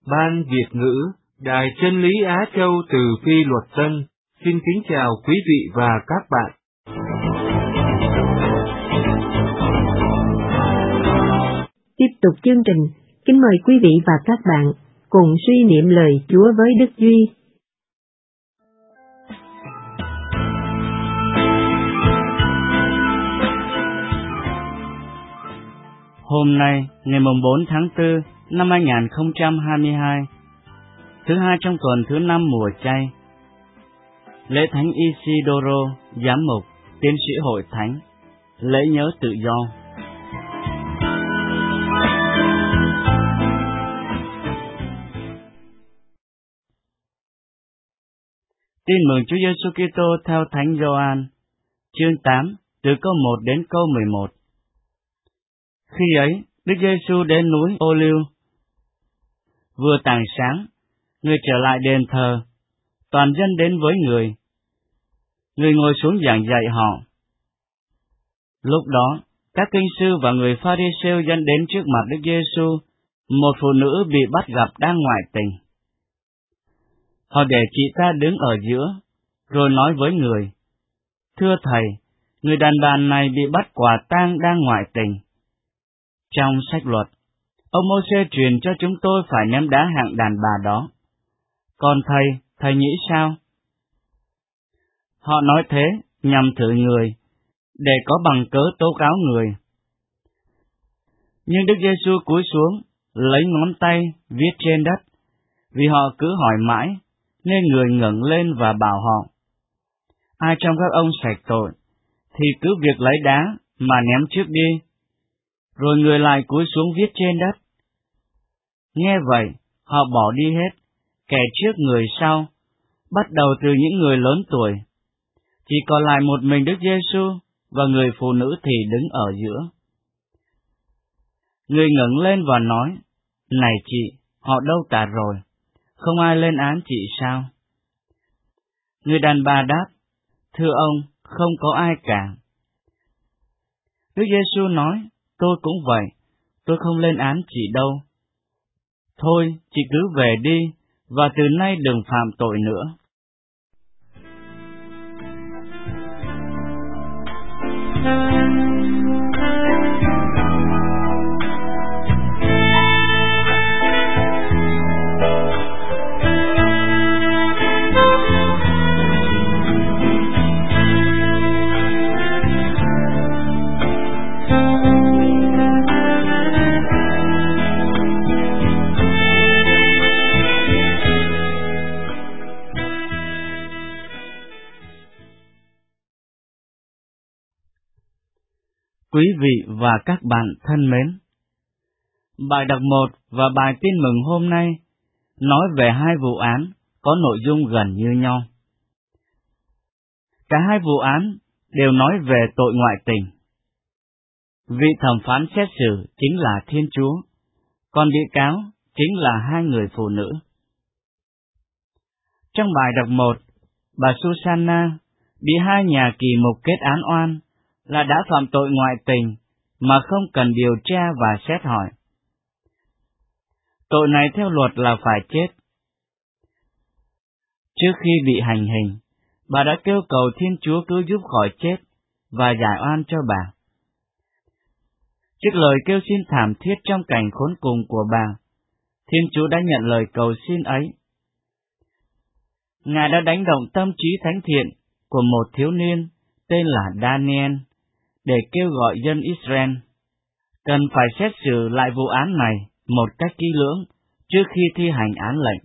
Ban Việt ngữ, Đài Chân lý Á Châu từ Phi Luật Tân, xin kính chào quý vị và các bạn. Tiếp tục chương trình, kính mời quý vị và các bạn cùng suy niệm lời Chúa với Đức Duy. Hôm nay, ngày 4 tháng 4 năm 2022, thứ hai trong tuần thứ 5 mùa chay, lễ Thánh Isidoro, giám mục, tiến sĩ hội thánh, lễ nhớ tự do. Tin mừng Chúa Giêsu Kitô theo Thánh Gioan, chương 8, từ câu 1 đến câu 11. Khi ấy, Đức Giêsu đến núi Ô Liu. Vừa tảng sáng, người trở lại đền thờ, toàn dân đến với người. Người ngồi xuống giảng dạy họ. Lúc đó, các kinh sư và người Pha-ri-siêu dẫn đến trước mặt Đức Giêsu, một phụ nữ bị bắt gặp đang ngoại tình. Họ để chị ta đứng ở giữa, rồi nói với người: Thưa Thầy, người đàn bà này bị bắt quả tang đang ngoại tình. Trong sách luật, ông Mô-sê truyền cho chúng tôi phải ném đá hạng đàn bà đó. Còn thầy nghĩ sao? Họ nói thế nhằm thử người, để có bằng cớ tố cáo người. Nhưng Đức Giêsu cúi xuống, lấy ngón tay viết trên đất. Vì họ cứ hỏi mãi, nên người ngẩng lên và bảo họ: Ai trong các ông sạch tội, thì cứ việc lấy đá mà ném trước đi. Rồi người lại cúi xuống viết trên đất. Nghe vậy, họ bỏ đi hết, kẻ trước người sau, bắt đầu từ những người lớn tuổi. Chỉ còn lại một mình Đức Giêsu và người phụ nữ thì đứng ở giữa. Người ngẩng lên và nói: Này chị, họ đâu cả rồi? Không ai lên án chị sao? Người đàn bà đáp: Thưa ông, không có ai cả. Đức Giêsu nói: Tôi cũng vậy, tôi không lên án chị đâu. Thôi, chị cứ về đi, và từ nay đừng phạm tội nữa. Quý vị và các bạn thân mến, bài đọc 1 và bài tin mừng hôm nay nói về hai vụ án có nội dung gần như nhau. Cả hai vụ án đều nói về tội ngoại tình. Vị thẩm phán xét xử chính là Thiên Chúa, còn bị cáo chính là hai người phụ nữ. Trong bài đọc 1, bà Susanna bị hai nhà kỳ mục kết án oan là đã phạm tội ngoại tình mà không cần điều tra và xét hỏi. Tội này theo luật là phải chết. Trước khi bị hành hình, bà đã kêu cầu Thiên Chúa cứu giúp khỏi chết và giải oan cho bà. Trước lời kêu xin thảm thiết trong cảnh khốn cùng của bà, Thiên Chúa đã nhận lời cầu xin ấy. Ngài đã đánh động tâm trí thánh thiện của một thiếu niên tên là Daniel để kêu gọi dân Israel cần phải xét xử lại vụ án này một cách kỹ lưỡng trước khi thi hành án lệnh.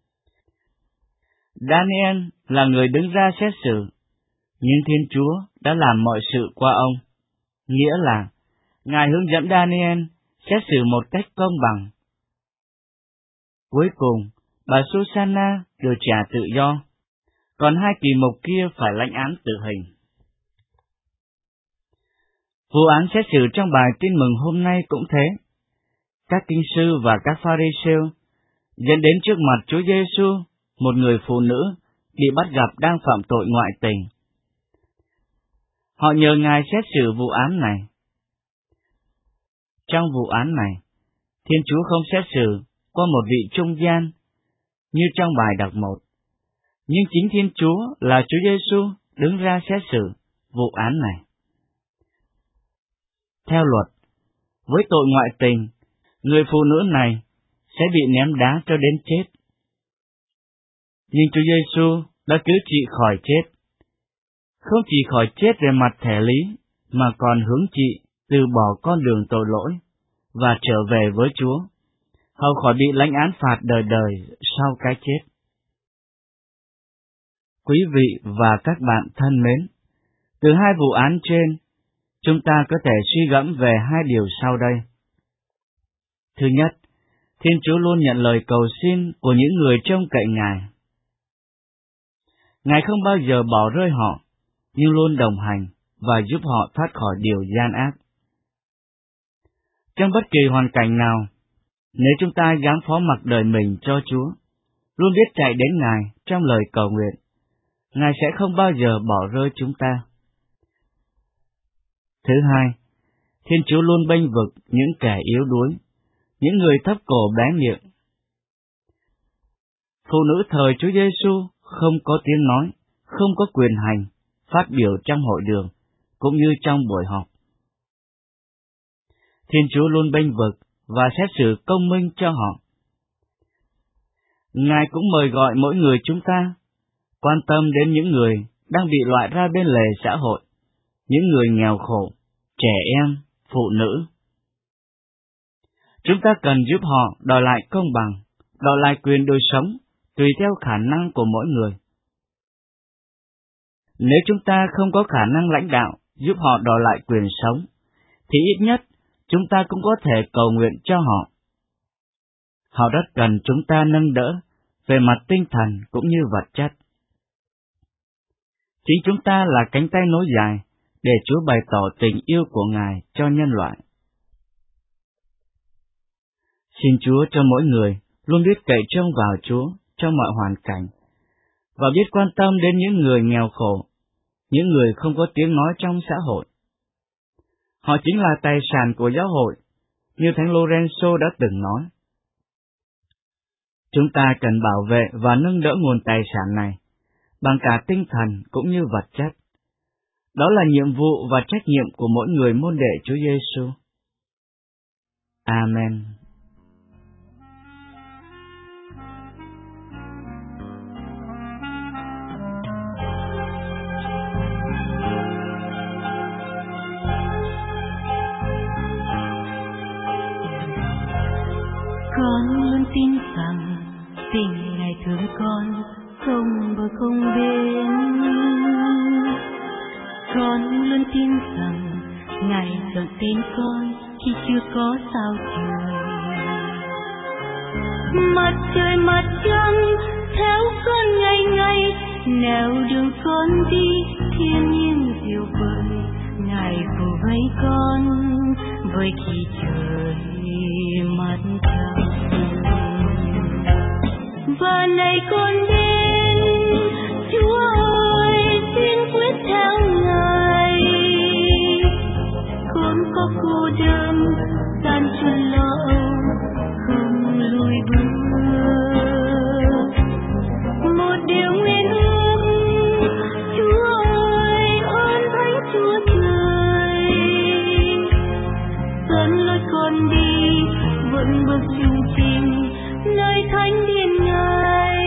Daniel là người đứng ra xét xử, nhưng Thiên Chúa đã làm mọi sự qua ông, nghĩa là Ngài hướng dẫn Daniel xét xử một cách công bằng. Cuối cùng, bà Susanna được trả tự do, còn hai kỳ mục kia phải lãnh án tử hình. Vụ án xét xử trong bài tin mừng hôm nay cũng thế. Các kinh sư và các Pha-ri-siêu dẫn đến trước mặt Chúa Giêsu một người phụ nữ bị bắt gặp đang phạm tội ngoại tình. Họ nhờ Ngài xét xử vụ án này. Trong vụ án này, Thiên Chúa không xét xử qua một vị trung gian, như trong bài đọc 1. Nhưng chính Thiên Chúa là Chúa Giêsu đứng ra xét xử vụ án này. Theo luật, với tội ngoại tình, người phụ nữ này sẽ bị ném đá cho đến chết. Nhưng Chúa Giêsu đã cứu chị khỏi chết. Không chỉ khỏi chết về mặt thể lý, mà còn hướng chị từ bỏ con đường tội lỗi và trở về với Chúa, hầu khỏi bị lãnh án phạt đời đời sau cái chết. Quý vị và các bạn thân mến, từ hai vụ án trên, chúng ta có thể suy gẫm về hai điều sau đây. Thứ nhất, Thiên Chúa luôn nhận lời cầu xin của những người trông cậy Ngài. Ngài không bao giờ bỏ rơi họ, nhưng luôn đồng hành và giúp họ thoát khỏi điều gian ác. Trong bất kỳ hoàn cảnh nào, nếu chúng ta dám phó mặc đời mình cho Chúa, luôn biết chạy đến Ngài trong lời cầu nguyện, Ngài sẽ không bao giờ bỏ rơi chúng ta. Thứ hai, Thiên Chúa luôn bênh vực những kẻ yếu đuối, những người thấp cổ bé miệng. Phụ nữ thời Chúa Giêsu không có tiếng nói, không có quyền hành, phát biểu trong hội đường, cũng như trong buổi họp. Thiên Chúa luôn bênh vực và xét xử công minh cho họ. Ngài cũng mời gọi mỗi người chúng ta quan tâm đến những người đang bị loại ra bên lề xã hội, những người nghèo khổ, trẻ em, phụ nữ. Chúng ta cần giúp họ đòi lại công bằng, đòi lại quyền đời sống, tùy theo khả năng của mỗi người. Nếu chúng ta không có khả năng lãnh đạo giúp họ đòi lại quyền sống, thì ít nhất chúng ta cũng có thể cầu nguyện cho họ. Họ rất cần chúng ta nâng đỡ về mặt tinh thần cũng như vật chất. Chính chúng ta là cánh tay nối dài để Chúa bày tỏ tình yêu của Ngài cho nhân loại. Xin Chúa cho mỗi người luôn biết cậy trông vào Chúa trong mọi hoàn cảnh, và biết quan tâm đến những người nghèo khổ, những người không có tiếng nói trong xã hội. Họ chính là tài sản của giáo hội, như Thánh Lorenzo đã từng nói. Chúng ta cần bảo vệ và nâng đỡ nguồn tài sản này bằng cả tinh thần cũng như vật chất. Đó là nhiệm vụ và trách nhiệm của mỗi người môn đệ Chúa Giêsu. Amen. Con luôn tin rằng tình Ngài thương con không bờ không bên. Con luôn tin rằng Ngài chọn tên con khi chưa có sao trời. Mặt trời mặt trăng theo con ngày ngày, nẻo đường con đi thiên nhiên diệu vời. Ngài phù vây con với khi trời mặt trăng. Và này con đến, Chúa ơi xin quyết theo Ngài. Con có cô đơn gian truân lo âu không lùi bước. Một điều nguyện ước, Chúa ơi ơn thánh Chúa trời, dẫn lối con đi vững bước chung trình nơi thánh điện Ngài.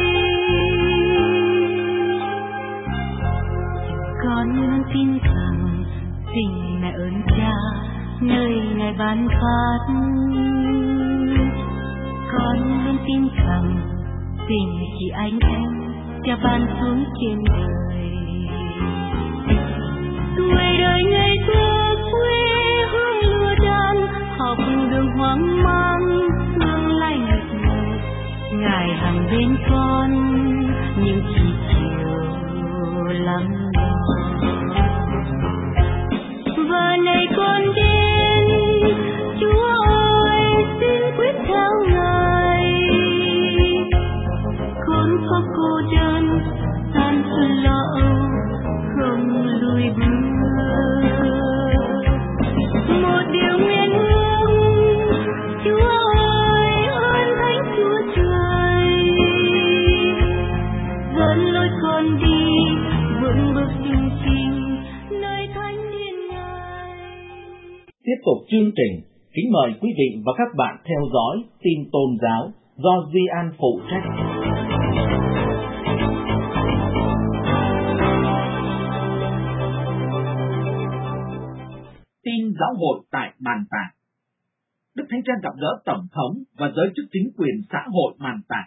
Con luôn tin rằng tình mẹ ơn Cha nơi Ngài ban phát. Con luôn tin rằng tình chị anh em Cha ban xuống trên đời. Tuổi đời ngây thơ quê hương lúa đan, học đường hoang mang tương lai nghịch ngợm. Ngài hàng bên con những chỉ chiều lắng lo. Và này con đến, Chúa ơi xin quyết theo Ngài. Con có cô đơn gian truân lo âu không lùi bước. Một điều nguyện ước, Chúa ơi ơn thánh Chúa tục chương trình, kính mời quý vị và các bạn theo dõi tin tôn giáo do Duy An phụ trách. Tin giáo hội tại Manta. Đức Thánh Cha gặp gỡ Tổng thống và giới chức chính quyền xã hội Manta.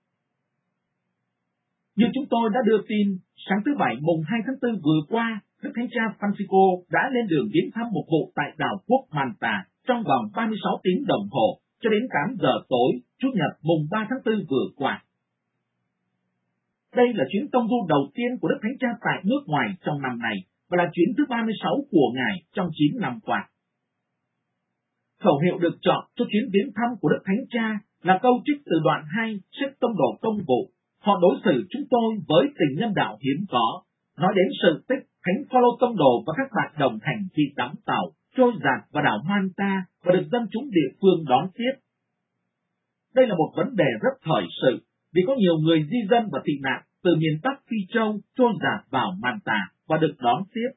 Như chúng tôi đã đưa tin, sáng thứ Bảy mùng 2 tháng 4 vừa qua, Đức Thánh Cha Francisco đã lên đường viếng thăm một vụ tại đảo quốc Manta trong vòng 36 tiếng đồng hồ cho đến 8 giờ tối, Chủ nhật mùng 3 tháng 4 vừa qua. Đây là chuyến tông du đầu tiên của Đức Thánh Cha tại nước ngoài trong năm này và là chuyến thứ 36 của Ngài trong 9 năm qua. Khẩu hiệu được chọn cho chuyến viếng thăm của Đức Thánh Cha là câu trích từ đoạn 2 sách Tông đồ Công vụ. Họ đối xử chúng tôi với tình nhân đạo hiếm có, nói đến sự tích Thánh Phaolô Tông đồ và các bạn đồng hành khi đắm tàu, trôi dạt vào đảo Manta và được dân chúng địa phương đón tiếp. Đây là một vấn đề rất thời sự, vì có nhiều người di dân và tị nạn từ miền Bắc Phi Châu trôi dạt vào Manta và được đón tiếp.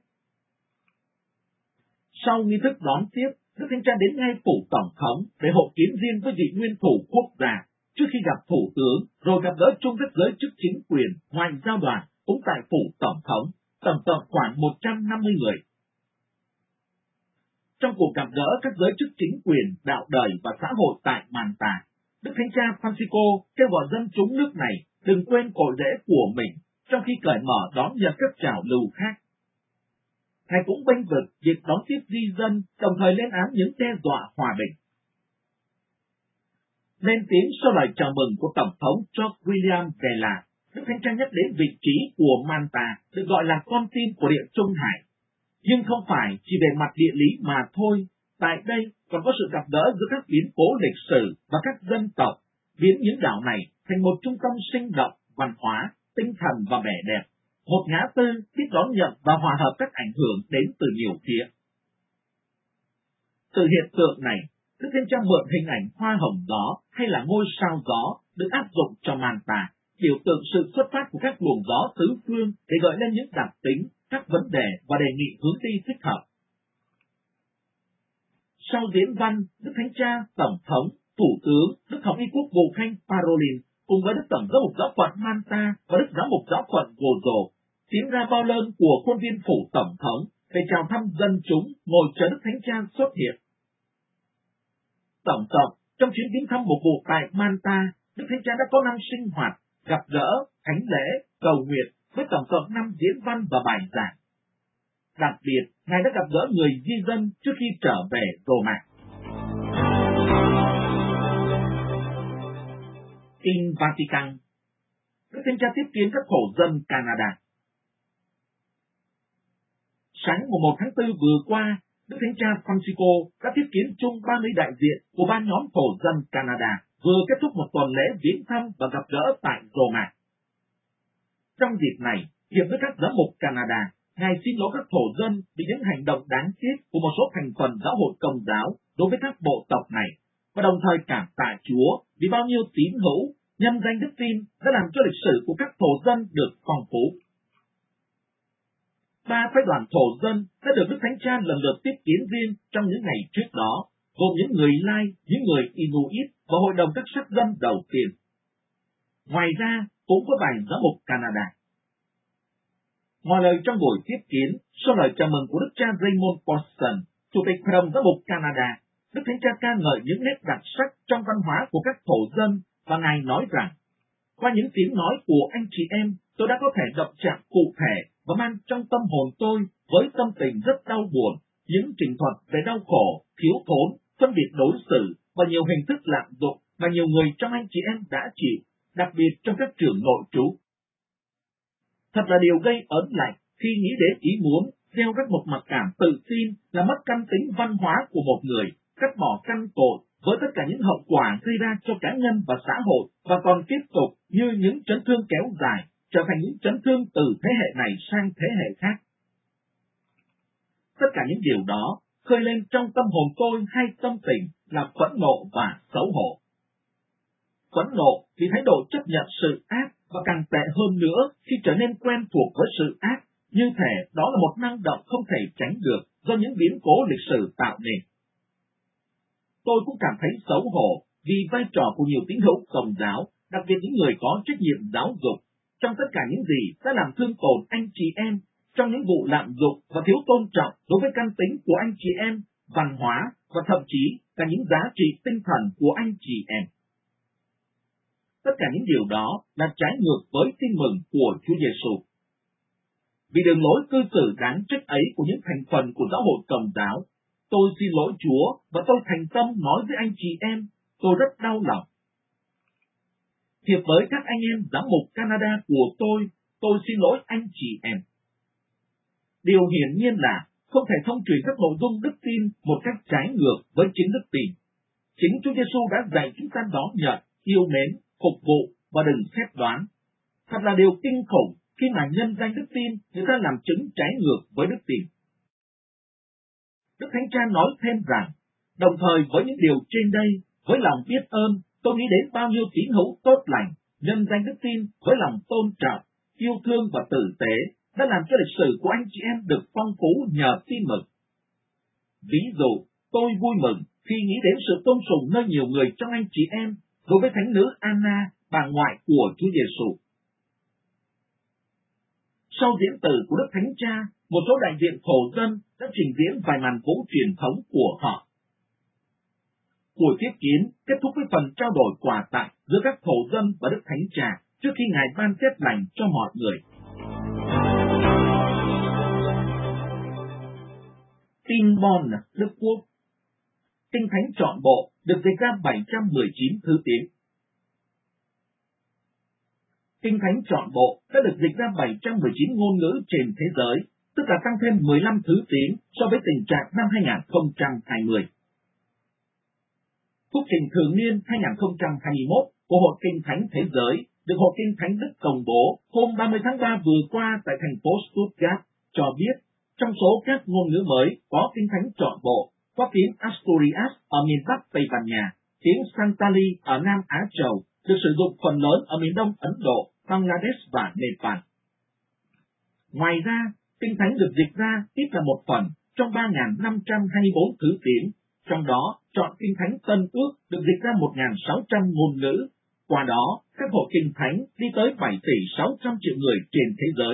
Sau nghi thức đón tiếp, Đức Thánh Cha đến ngay phủ Tổng thống để hội kiến riêng với vị nguyên thủ quốc gia, trước khi gặp thủ tướng, rồi gặp gỡ chung với giới chức chính quyền, ngoại giao đoàn cũng tại phủ Tổng thống, tổng cộng khoảng 150 người. Trong cuộc gặp gỡ các giới chức chính quyền, đạo đời và xã hội tại Manta, Đức Thánh Cha Francisco kêu gọi dân chúng nước này đừng quên cội rễ của mình trong khi cởi mở đón nhận các trào lưu khác. Ngài cũng bênh vực việc đón tiếp di dân, đồng thời lên án những đe dọa hòa bình. Lên tiếng sau lời chào mừng của Tổng thống George William Vela, Đức Thánh Cha nhắc đến vị trí của Manta được gọi là con tim của Địa Trung Hải. Nhưng không phải chỉ về mặt địa lý mà thôi, tại đây còn có sự gặp gỡ giữa các biến cố lịch sử và các dân tộc, biến những đảo này thành một trung tâm sinh động, văn hóa, tinh thần và vẻ đẹp, một ngã tư biết đón nhận và hòa hợp các ảnh hưởng đến từ nhiều phía. Từ hiện tượng này, Đức Thánh Cha mượn hình ảnh hoa hồng gió hay là ngôi sao gió được áp dụng cho Manta, biểu tượng sự xuất phát của các luồng gió tứ phương để gợi lên những đặc tính, các vấn đề và đề nghị hướng đi thích hợp. Sau diễn văn, Đức Thánh Cha, Tổng thống, Thủ tướng, Đức Hồng Y Quốc vụ Khanh Parolin cùng với Đức Tổng giám mục giáo phận Manta và Đức giám mục giáo phận Gozo tiến ra bao lơn của khuôn viên phủ Tổng thống để chào thăm dân chúng ngồi chờ Đức Thánh Cha xuất hiện. Tổng cộng, trong chuyến viếng thăm một vụ tại Manta, Đức Thánh Cha đã có 5 sinh hoạt, gặp gỡ, thánh lễ, cầu nguyện với tổng cộng 5 diễn văn và bài giảng. Đặc biệt, Ngài đã gặp gỡ người di dân trước khi trở về Roma. Tin Vatican. Đức Thánh Cha tiếp kiến các thổ dân Canada. Sáng mùng 1 tháng 4 vừa qua, Đức Thánh Cha Francisco đã tiếp kiến chung 30 đại diện của ban nhóm thổ dân Canada vừa kết thúc một tuần lễ viếng thăm và gặp gỡ tại Roma. Trong dịp này, hiệp với các giám mục Canada, Ngài xin lỗi các thổ dân vì những hành động đáng tiếc của một số thành phần giáo hội Công giáo đối với các bộ tộc này, và đồng thời cảm tạ Chúa vì bao nhiêu tín hữu, nhân danh đức tin đã làm cho lịch sử của các thổ dân được phong phú. 3 phái đoàn thổ dân đã được Đức Thánh Cha lần lượt tiếp kiến riêng trong những ngày trước đó, gồm những người Lai, những người Inuit và hội đồng các sắc dân đầu tiên. Ngoài ra, cũng có bài giám mục Canada. Ngoài lời trong buổi tiếp kiến, sau lời chào mừng của Đức cha Raymond Paulson, Chủ tịch Hội đồng giám mục Canada, Đức Thánh Cha ca ngợi những nét đặc sắc trong văn hóa của các thổ dân và Ngài nói rằng, qua những tiếng nói của anh chị em, tôi đã có thể động chạm cụ thể và mang trong tâm hồn tôi với tâm tình rất đau buồn những trình thuật về đau khổ, thiếu thốn, phân biệt đối xử và nhiều hình thức lạm dụng mà nhiều người trong anh chị em đã chịu, đặc biệt trong các trường nội trú. Thật là điều gây ớn lạnh khi nghĩ đến ý muốn gieo rắc một mặc cảm tự tin là mất căn tính văn hóa của một người, cắt bỏ căn cội với tất cả những hậu quả gây ra cho cá nhân và xã hội, và còn tiếp tục như những chấn thương kéo dài, trở thành những chấn thương từ thế hệ này sang thế hệ khác. Tất cả những điều đó khơi lên trong tâm hồn tôi hai tâm tình là phẫn nộ và xấu hổ. Phẫn nộ vì thái độ chấp nhận sự ác, và càng tệ hơn nữa khi trở nên quen thuộc với sự ác, như thể đó là một năng động không thể tránh được do những biến cố lịch sử tạo nên. tôi cũng cảm thấy xấu hổ vì vai trò của nhiều tín hữu Công giáo, đặc biệt những người có trách nhiệm giáo dục, trong tất cả những gì đã làm thương tổn anh chị em, trong những vụ lạm dụng và thiếu tôn trọng đối với căn tính của anh chị em, văn hóa và thậm chí cả những giá trị tinh thần của anh chị em. Tất cả những điều đó là trái ngược với tin mừng của Chúa Giêsu. Vì đường lối cư xử đáng trách ấy của những thành phần của giáo hội Công giáo, tôi xin lỗi Chúa và tôi thành tâm nói với anh chị em, tôi rất đau lòng. Thiệp với các anh em giám mục Canada của tôi xin lỗi anh chị em. Điều hiển nhiên là không thể thông truyền các nội dung đức tin một cách trái ngược với chính đức tin. Chính Chúa Giêsu đã dạy chúng ta đón nhận, yêu mến, phục vụ và đừng xét đoán. Thật là điều kinh khủng khi mà nhân danh đức tin người ta làm chứng trái ngược với đức tin. Đức Thánh Cha nói thêm rằng, đồng thời với những điều trên đây, với lòng biết ơn, tôi nghĩ đến bao nhiêu tín hữu tốt lành, nhân danh đức tin với lòng tôn trọng, yêu thương và tử tế đã làm cho lịch sử của anh chị em được phong phú nhờ tin mừng. Ví dụ, tôi vui mừng khi nghĩ đến sự tôn sùng nơi nhiều người trong anh chị em đối với thánh nữ Anna, bà ngoại của Chúa Giêsu. Sau diễn từ của Đức Thánh Cha, một số đại diện thổ dân đã trình diễn vài màn vũ truyền thống của họ. Buổi tiếp kiến kết thúc với phần trao đổi quà tặng giữa các thổ dân và Đức Thánh Cha trước khi Ngài ban phép lành cho mọi người. Tin Bon, Đức Quốc. Kinh Thánh trọn bộ được dịch ra 719 thứ tiếng. Kinh Thánh trọn bộ đã được dịch ra 719 ngôn ngữ trên thế giới, tức là tăng thêm 15 thứ tiếng so với tình trạng năm 2020. Phúc trình thường niên 2021 của Hội Kinh Thánh Thế giới được Hội Kinh Thánh Đức công bố hôm 30 tháng 3 vừa qua tại thành phố Stuttgart cho biết, trong số các ngôn ngữ mới có Kinh Thánh trọn bộ, có tiếng Asturias ở miền Bắc Tây Ban Nha, tiếng Santali ở Nam Á Châu, được sử dụng phần lớn ở miền Đông Ấn Độ, Bangladesh và Nepal. Ngoài ra, Kinh Thánh được dịch ra ít là một phần trong 3.524 thứ tiếng, trong đó chọn Kinh Thánh Tân Ước được dịch ra 1.600 ngôn ngữ. Qua đó, các hội Kinh Thánh đi tới 7 tỷ 600 triệu người trên thế giới.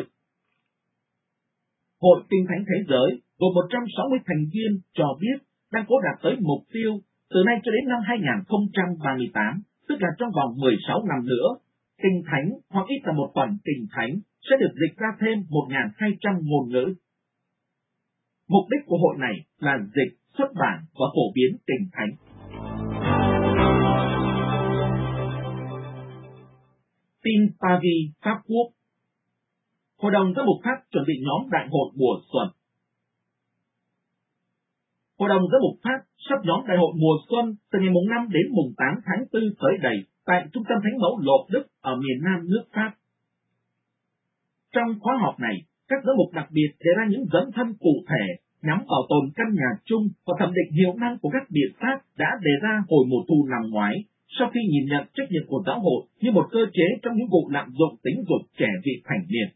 Hội Kinh Thánh Thế giới gồm 160 thành viên cho biết đang cố đạt tới mục tiêu từ nay cho đến năm 2038, tức là trong vòng 16 năm nữa, Kinh Thánh hoặc ít là một phần Kinh Thánh sẽ được dịch ra thêm 1.200 ngôn ngữ. Mục đích của hội này là dịch, xuất bản và phổ biến Kinh Thánh. Tin Paris, Pháp Quốc. Hội đồng giám mục Pháp chuẩn bị nhóm đại hội mùa xuân. Hội đồng giám mục Pháp sắp nhóm đại hội mùa xuân từ ngày mùng 5 đến mùng 8 tháng 4 tới đây tại Trung tâm Thánh mẫu Lộ Đức ở miền Nam nước Pháp. Trong khóa họp này, các giám mục đặc biệt đề ra những dấn thân cụ thể nhằm bảo tồn căn nhà chung và thẩm định hiệu năng của các biện pháp đã đề ra hồi mùa thu năm ngoái, sau khi nhìn nhận trách nhiệm của giáo hội như một cơ chế trong những vụ lạm dụng tính dục trẻ vị thành niên.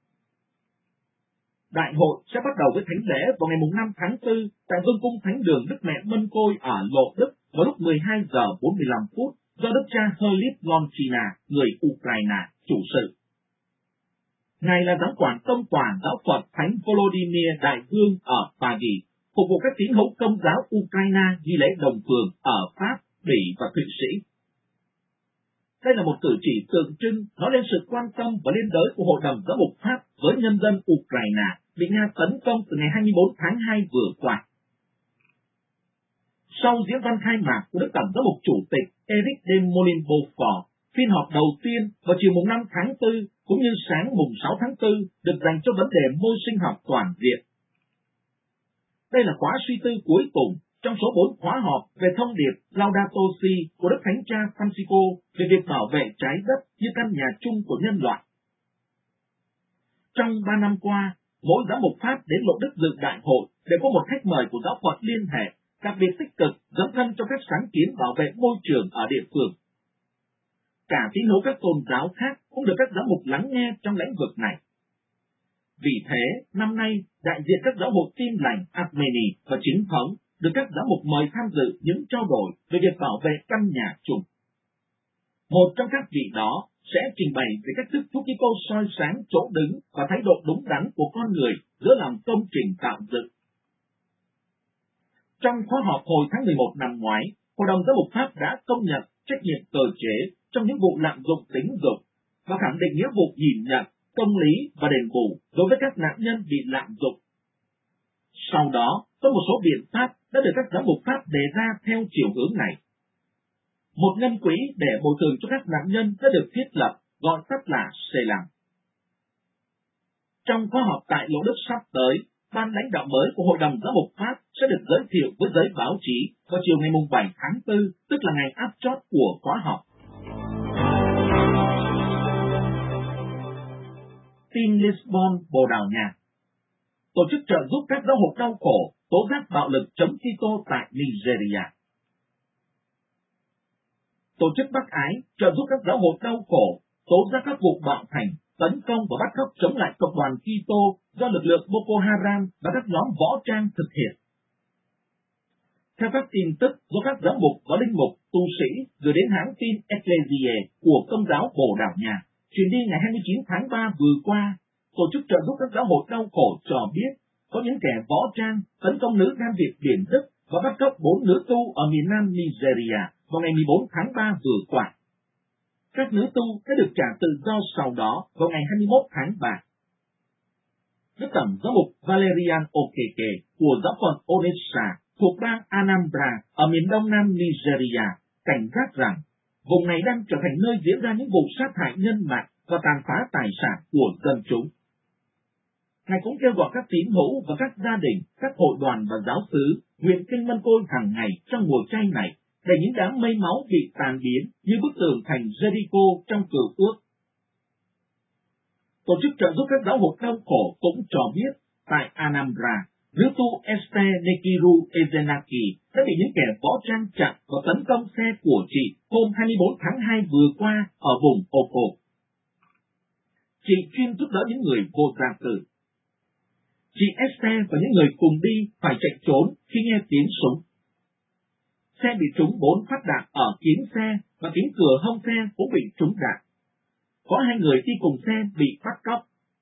Đại hội sẽ bắt đầu với thánh lễ vào ngày 5 tháng 4 tại Vương cung Thánh đường Đức Mẹ Mân Côi ở Lộ Đức vào lúc 12 giờ 45 phút do Đức cha Herlip Lonchina, người Ukraine, chủ sự. Ngài là giám quản công toàn giáo phận Thánh Volodymyr Đại Vương ở Paris, phục vụ các tín hữu Công giáo Ukraine ghi lễ đồng phường ở Pháp, Bỉ và Thụy Sĩ. Đây là một cử chỉ tượng trưng nói lên sự quan tâm và liên đới của Hội đồng Giám mục Pháp với nhân dân Ukraine bị Nga tấn công từ ngày 24 tháng 2 vừa qua. Sau diễn văn khai mạc của Đức Tổng Giám mục Chủ tịch Eric de Moulin-Beaufort, phiên họp đầu tiên vào chiều mùng 5 tháng 4 cũng như sáng mùng 6 tháng 4 được dành cho vấn đề môi sinh học toàn diện. Đây là khóa suy tư cuối cùng trong số 4 khóa họp về thông điệp Laudato Si của Đức Thánh Cha Francisco về việc bảo vệ trái đất như căn nhà chung của nhân loại. Trong 3 năm qua, mỗi giám mục Pháp đến Lộ Đức dự đại hội đều có một khách mời của giáo phận liên hệ, đặc biệt tích cực dấn thân trong các sáng kiến bảo vệ môi trường ở địa phương. Cả tín hữu các tôn giáo khác cũng được các giám mục lắng nghe trong lĩnh vực này. Vì thế, năm nay, đại diện các giáo hội Tin lành Armenia và Chính thống được các giám mục mời tham dự những trao đổi về việc bảo vệ căn nhà chung. Một trong các vị đó sẽ trình bày về cách thức Chúa Kitô soi sáng chỗ đứng và thái độ đúng đắn của con người giữa làm công trình tạo dựng. Trong khóa họp hồi tháng 11 năm ngoái, Hội đồng Giám mục Pháp đã công nhận trách nhiệm cơ chế trong những vụ lạm dụng tính dục và khẳng định nghĩa vụ nhìn nhận, công lý và đền bù đối với các nạn nhân bị lạm dụng. Sau đó, có một số biện pháp đã được các giám mục Pháp đề ra theo chiều hướng này. Một ngân quỹ để bồi thường cho các nạn nhân đã được thiết lập, gọi tắt là CELAM. Trong khóa họp tại Lỗ Đức sắp tới, ban lãnh đạo mới của Hội đồng Giám mục Pháp sẽ được giới thiệu với giới báo chí vào chiều ngày 7 tháng 4, tức là ngày áp chót của khóa họp. Tin Lisbon, Bồ Đào Nha. Tổ chức trợ giúp các giáo hội đau khổ tố giác bạo lực chống Kitô tại Nigeria. Tổ chức Bác Ái trợ giúp các giáo hội đau khổ tố giác các vụ bạo hành, tấn công và bắt cóc chống lại cộng đoàn Kitô do lực lượng Boko Haram và các nhóm võ trang thực hiện. Theo các tin tức do các giám mục và linh mục, tu sĩ gửi đến hãng tin Ecclesia của Công giáo Bồ Đào Nha, truyền đi ngày 29 tháng 3 vừa qua, tổ chức trợ giúp các giáo hội đau khổ cho biết có những kẻ võ trang tấn công nữ Nam Việt Điển Đức và bắt cóc 4 nữ tu ở miền nam Nigeria vào ngày 14 tháng 3 vừa qua. Các nữ tu đã được trả tự do sau đó vào ngày 21 tháng 3. Đức Tổng giám mục Valerian Okeke của giáo phận Onitsha thuộc bang Anambra ở miền đông nam Nigeria cảnh giác rằng vùng này đang trở thành nơi diễn ra những vụ sát hại nhân mạng và tàn phá tài sản của dân chúng. Ngài cũng kêu gọi các tín hữu và các gia đình, các hội đoàn và giáo xứ nguyện kinh mân côi hàng ngày trong mùa chay này để những đám mây máu bị tàn biến như bức tường thành Jericho trong Cựu Ước. Tổ chức trợ giúp các giáo hội đau khổ cũng cho biết tại Anambra, nữ tu Esther Nekiru Ezenaki đã bị những kẻ võ trang chặn và tấn công xe của chị hôm 24 tháng 2 vừa qua ở vùng Oko. Chị chuyên giúp đỡ những người vô gia cư. Chị Esther và những người cùng đi phải chạy trốn khi nghe tiếng súng. Xe bị trúng 4 phát đạn ở kính xe và kính cửa hông xe cũng bị trúng đạn. Có 2 người đi cùng xe bị bắt cóc.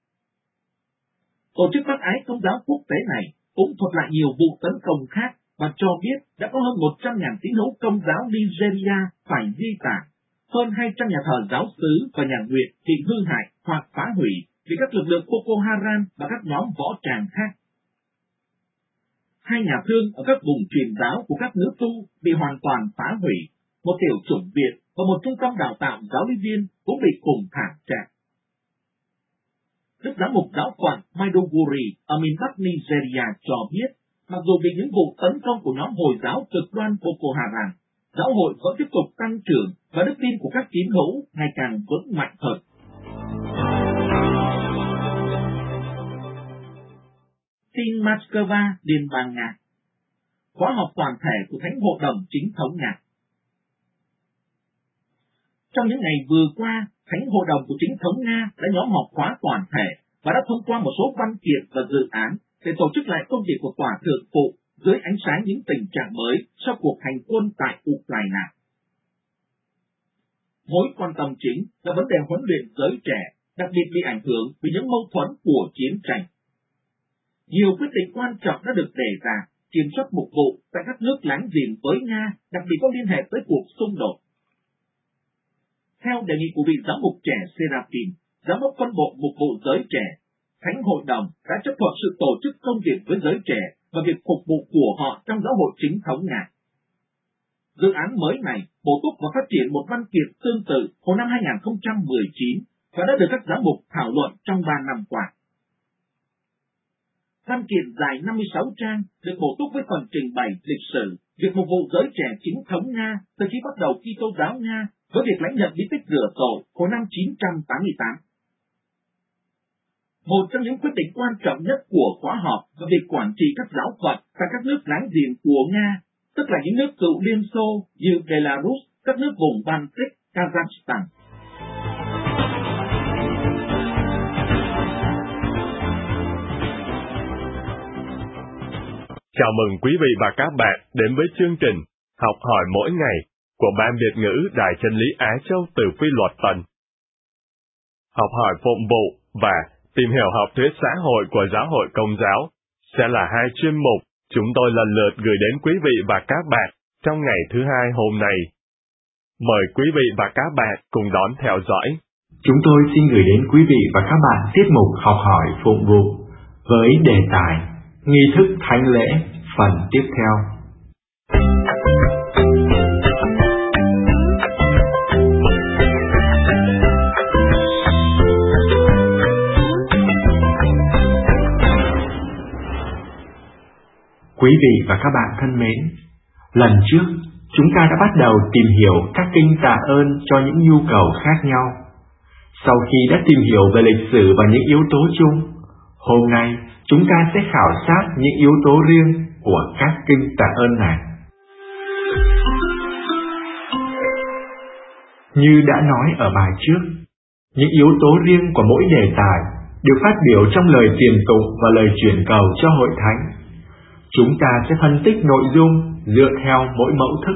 Tổ chức Bác Ái Công giáo quốc tế này cũng thuật lại nhiều vụ tấn công khác và cho biết đã có hơn 100.000 tín hữu Công giáo Nigeria phải di tản, hơn 200 nhà thờ giáo xứ và nhà nguyện bị hư hại hoặc phá hủy vì các lực lượng Boko Haram và các nhóm võ tràng khác. 2 nhà thương ở các vùng truyền giáo của các nữ tu bị hoàn toàn phá hủy, một tiểu chủng viện và một trung tâm đào tạo giáo lý viên cũng bị cùng thảm trạng. Đức giám mục giáo phận Maiduguri ở miền Bắc Nigeria cho biết, mặc dù bị những vụ tấn công của nhóm Hồi giáo cực đoan Boko Haram, giáo hội vẫn tiếp tục tăng trưởng và đức tin của các tín hữu ngày càng vững mạnh hơn. Tin Moscow, Liên bang Nga. Khóa họp toàn thể của Thánh Hội đồng Chính thống Nga. Trong những ngày vừa qua, Thánh Hội đồng của Chính thống Nga đã nhóm họp khóa toàn thể và đã thông qua một số văn kiện và dự án để tổ chức lại công việc của Tòa Thượng Phụ dưới ánh sáng những tình trạng mới sau cuộc hành quân tại Ukraine. Mối quan tâm chính là vấn đề huấn luyện giới trẻ, đặc biệt bị ảnh hưởng vì những mâu thuẫn của chiến tranh. Nhiều quyết định quan trọng đã được đề ra, kiểm soát mục vụ tại các nước láng giềng với Nga, đặc biệt có liên hệ tới cuộc xung đột. Theo đề nghị của vị giám mục trẻ Seraphim, giám đốc phân bộ mục vụ giới trẻ, Thánh Hội đồng đã chấp thuận sự tổ chức công việc với giới trẻ và việc phục vụ của họ trong giáo hội chính thống Nga. Dự án mới này bổ túc và phát triển một văn kiện tương tự hồi năm 2019 và đã được các giám mục thảo luận trong 3 năm qua. Văn kiện dài 56 trang được bổ túc với phần trình bày lịch sử việc phục vụ giới trẻ chính thống Nga từ khi bắt đầu Kitô giáo Nga với việc lãnh nhận bí tích rửa tội hồi năm 988. Một trong những quyết định quan trọng nhất của khóa họp là việc quản trị các giáo phận tại các nước láng giềng của Nga, tức là những nước cựu Liên Xô như Belarus, các nước vùng Baltic, Kazakhstan. Chào mừng quý vị và các bạn đến với chương trình Học hỏi mỗi ngày của Ban Việt ngữ Đài Chân lý Á Châu từ Quy luật Tần. Học hỏi phụng vụ và tìm hiểu học thuyết xã hội của Giáo hội Công giáo sẽ là hai chuyên mục chúng tôi lần lượt gửi đến quý vị và các bạn trong ngày thứ hai hôm nay. Mời quý vị và các bạn cùng đón theo dõi. Chúng tôi xin gửi đến quý vị và các bạn tiết mục Học hỏi phụng vụ với đề tài Nghi thức thánh lễ phần tiếp theo. Quý vị và các bạn thân mến, lần trước chúng ta đã bắt đầu tìm hiểu các kinh tạ ơn cho những nhu cầu khác nhau. Sau khi đã tìm hiểu về lịch sử và những yếu tố chung, hôm nay chúng ta sẽ khảo sát những yếu tố riêng của các kinh tạ ơn này. Như đã nói ở bài trước, những yếu tố riêng của mỗi đề tài được phát biểu trong lời tiền tụng và lời chuyển cầu cho hội thánh. Chúng ta sẽ phân tích nội dung dựa theo mỗi mẫu thức.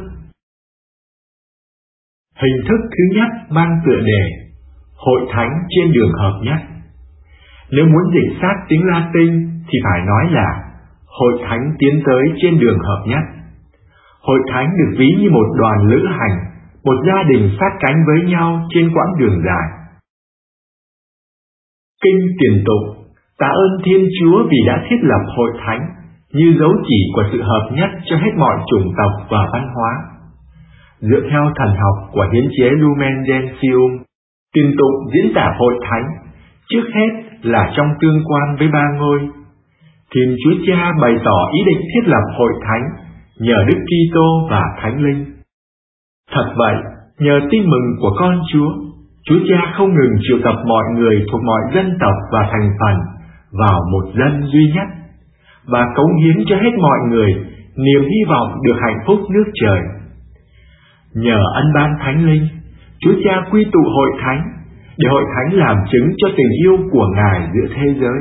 Hình thức thứ nhất mang tựa đề Hội thánh trên đường hợp nhất. Nếu muốn dịch sát tiếng Latin thì phải nói là Hội thánh tiến tới trên đường hợp nhất. Hội thánh được ví như một đoàn lữ hành, một gia đình sát cánh với nhau trên quãng đường dài. Kinh tiền tụng tạ ơn Thiên Chúa vì đã thiết lập hội thánh như dấu chỉ của sự hợp nhất cho hết mọi chủng tộc và văn hóa. Dựa theo thần học của hiến chế Lumen Gentium, tiền tụng diễn tả hội thánh trước hết là trong tương quan với ba ngôi. Thiên Chúa Cha bày tỏ ý định thiết lập hội thánh nhờ Đức Kitô và Thánh Linh. Thật vậy, nhờ tin mừng của con Chúa Cha không ngừng triệu tập mọi người thuộc mọi dân tộc và thành phần vào một dân duy nhất, và cống hiến cho hết mọi người niềm hy vọng được hạnh phúc nước trời. Nhờ ân ban Thánh Linh, Chúa Cha quy tụ hội thánh để hội thánh làm chứng cho tình yêu của Ngài giữa thế giới.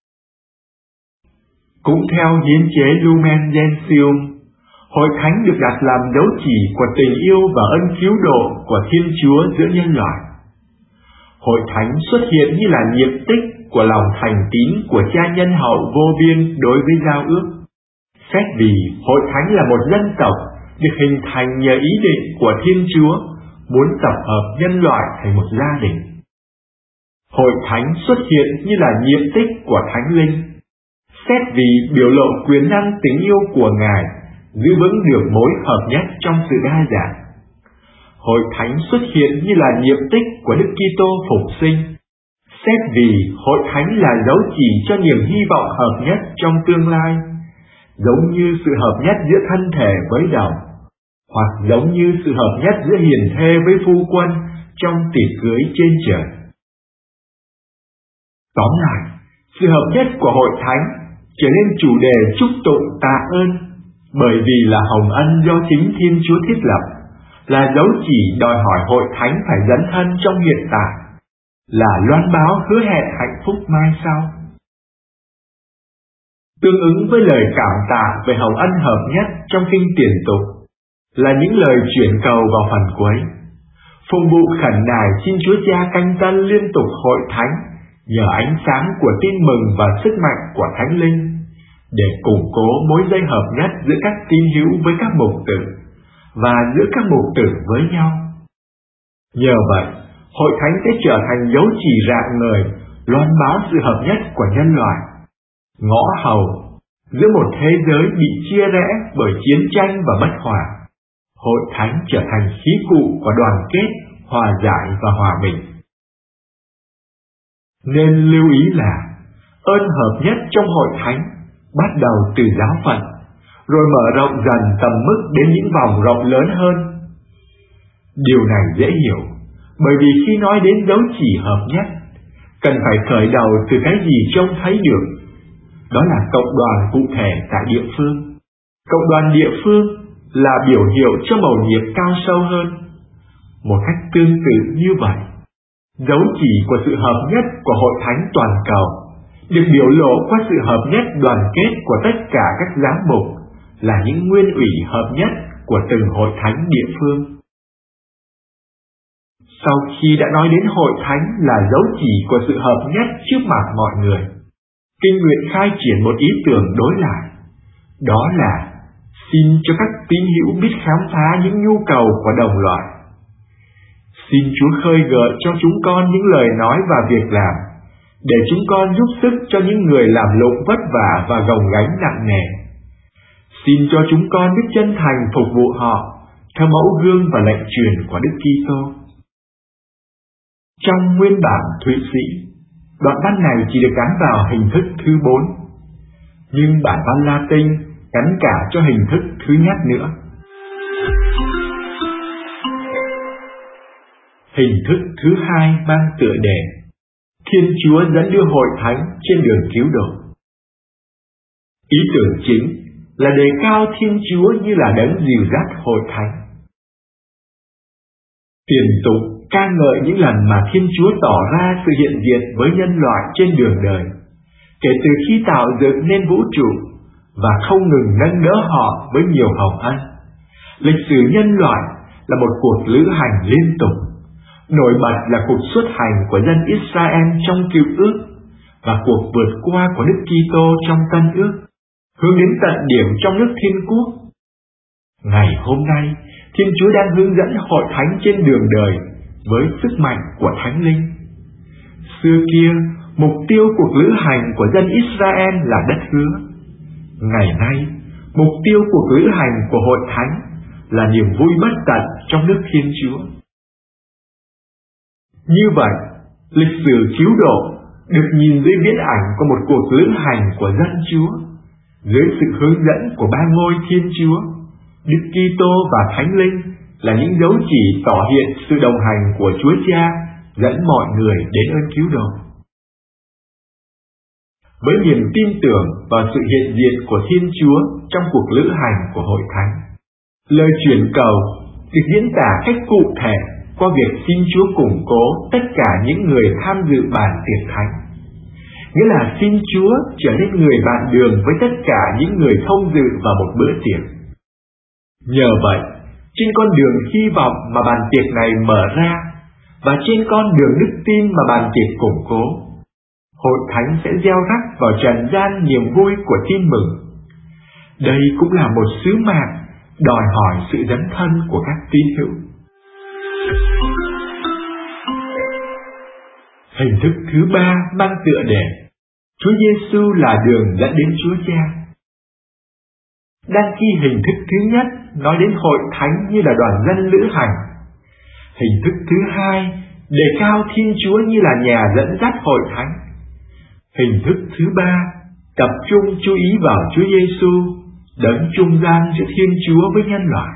Cũng theo hiến chế Lumen Gentium, hội thánh được đặt làm dấu chỉ của tình yêu và ân cứu độ của Thiên Chúa giữa nhân loại. Hội thánh xuất hiện như là nhiệm tích của lòng thành tín của Cha nhân hậu vô biên đối với giao ước. Xét vì hội thánh là một dân tộc được hình thành nhờ ý định của Thiên Chúa muốn tập hợp nhân loại thành một gia đình. Hội thánh xuất hiện như là nhiệm tích của Thánh Linh. Xét vì biểu lộ quyền năng tình yêu của Ngài giữ vững được mối hợp nhất trong sự đa dạng. Hội thánh xuất hiện như là nhiệm tích của Đức Kitô phục sinh. Xét vì hội thánh là dấu chỉ cho niềm hy vọng hợp nhất trong tương lai, giống như sự hợp nhất giữa thân thể với đồng, hoặc giống như sự hợp nhất giữa hiền thê với phu quân trong tiệc cưới trên trời. Tóm lại, sự hợp nhất của hội thánh trở nên chủ đề chúc tụng tạ ơn, bởi vì là hồng ân do chính Thiên Chúa thiết lập, là dấu chỉ đòi hỏi hội thánh phải dấn thân trong hiện tại, là loan báo hứa hẹn hạnh phúc mai sau. Tương ứng với lời cảm tạ về hồng ân hợp nhất trong kinh tiền tụng là những lời chuyển cầu vào phần cuối. Phụng vụ khẩn nài xin Chúa Cha canh tân liên tục hội thánh nhờ ánh sáng của tin mừng và sức mạnh của Thánh Linh, để củng cố mối dây hợp nhất giữa các tín hữu với các mục tử và giữa các mục tử với nhau. Nhờ vậy, hội thánh sẽ trở thành dấu chỉ rạng ngời loan báo sự hợp nhất của nhân loại. Ngõ hầu giữa một thế giới bị chia rẽ bởi chiến tranh và bất hòa, hội thánh trở thành khí cụ của đoàn kết, hòa giải và hòa bình. Nên lưu ý là ơn hợp nhất trong hội thánh bắt đầu từ giáo phận, rồi mở rộng dần tầm mức đến những vòng rộng lớn hơn. Điều này dễ hiểu, bởi vì khi nói đến dấu chỉ hợp nhất, cần phải khởi đầu từ cái gì trông thấy được. Đó là cộng đoàn cụ thể tại địa phương. Cộng đoàn địa phương là biểu hiệu cho mầu nhiệm cao sâu hơn. Một cách tương tự như vậy, dấu chỉ của sự hợp nhất của hội thánh toàn cầu được biểu lộ qua sự hợp nhất đoàn kết của tất cả các giám mục, là những nguyên ủy hợp nhất của từng hội thánh địa phương. Sau khi đã nói đến hội thánh là dấu chỉ của sự hợp nhất trước mặt mọi người, Kinh nguyện khai triển một ý tưởng đối lại, đó là xin cho các tín hữu biết khám phá những nhu cầu của đồng loại. Xin Chúa khơi gợi cho chúng con những lời nói và việc làm, để chúng con giúp sức cho những người làm lụng vất vả và gồng gánh nặng nề. Xin cho chúng con biết chân thành phục vụ họ theo mẫu gương và lệnh truyền của Đức Kitô. Trong nguyên bản Thụy Sĩ, đoạn văn này chỉ được gắn vào hình thức thứ 4, nhưng bản văn Latin gắn cả cho hình thức thứ nhất nữa. Hình thức thứ 2 mang tựa đề Thiên Chúa dẫn đưa hội thánh trên đường cứu độ. Ý tưởng chính là đề cao Thiên Chúa như là đấng dìu dắt hội thánh. Tiền tục ca ngợi những lần mà Thiên Chúa tỏ ra sự hiện diện với nhân loại trên đường đời, kể từ khi tạo dựng nên vũ trụ, và không ngừng nâng đỡ họ với nhiều hồng ân. Lịch sử nhân loại là một cuộc lữ hành liên tục. Nổi bật là cuộc xuất hành của dân Israel trong Cựu Ước và cuộc vượt qua của Đức Kitô trong Tân Ước, hướng đến tận điểm trong nước Thiên Quốc. Ngày hôm nay, Thiên Chúa đang hướng dẫn hội thánh trên đường đời với sức mạnh của Thánh Linh. Xưa kia, mục tiêu cuộc lữ hành của dân Israel là đất hứa. Ngày nay, mục tiêu cuộc lữ hành của hội thánh là niềm vui bất tận trong nước Thiên Chúa. Như vậy, lịch sử cứu độ được nhìn dưới viễn ảnh của một cuộc lữ hành của dân Chúa, dưới sự hướng dẫn của ba ngôi Thiên Chúa, Đức Kitô và Thánh Linh là những dấu chỉ tỏ hiện sự đồng hành của Chúa Cha dẫn mọi người đến ơn cứu độ. Với niềm tin tưởng vào sự hiện diện của Thiên Chúa trong cuộc lữ hành của hội thánh, lời chuyển cầu được diễn tả cách cụ thể qua việc xin Chúa củng cố tất cả những người tham dự bàn tiệc thánh, nghĩa là xin Chúa trở nên người bạn đường với tất cả những người thông dự vào một bữa tiệc. Nhờ vậy, trên con đường hy vọng mà bàn tiệc này mở ra, và trên con đường đức tin mà bàn tiệc củng cố, hội thánh sẽ gieo rắc vào trần gian niềm vui của tin mừng. Đây cũng là một sứ mạng đòi hỏi sự dấn thân của các tín hữu. Hình thức thứ 3 mang tựa đề Chúa Giêsu là đường dẫn đến Chúa Cha. Đăng ký hình thức thứ nhất nói đến hội thánh như là đoàn dân lữ hành. Hình thức thứ 2 đề cao Thiên Chúa như là nhà dẫn dắt hội thánh. Hình thức thứ 3 tập trung chú ý vào Chúa Giêsu, đấng trung gian giữa Thiên Chúa với nhân loại.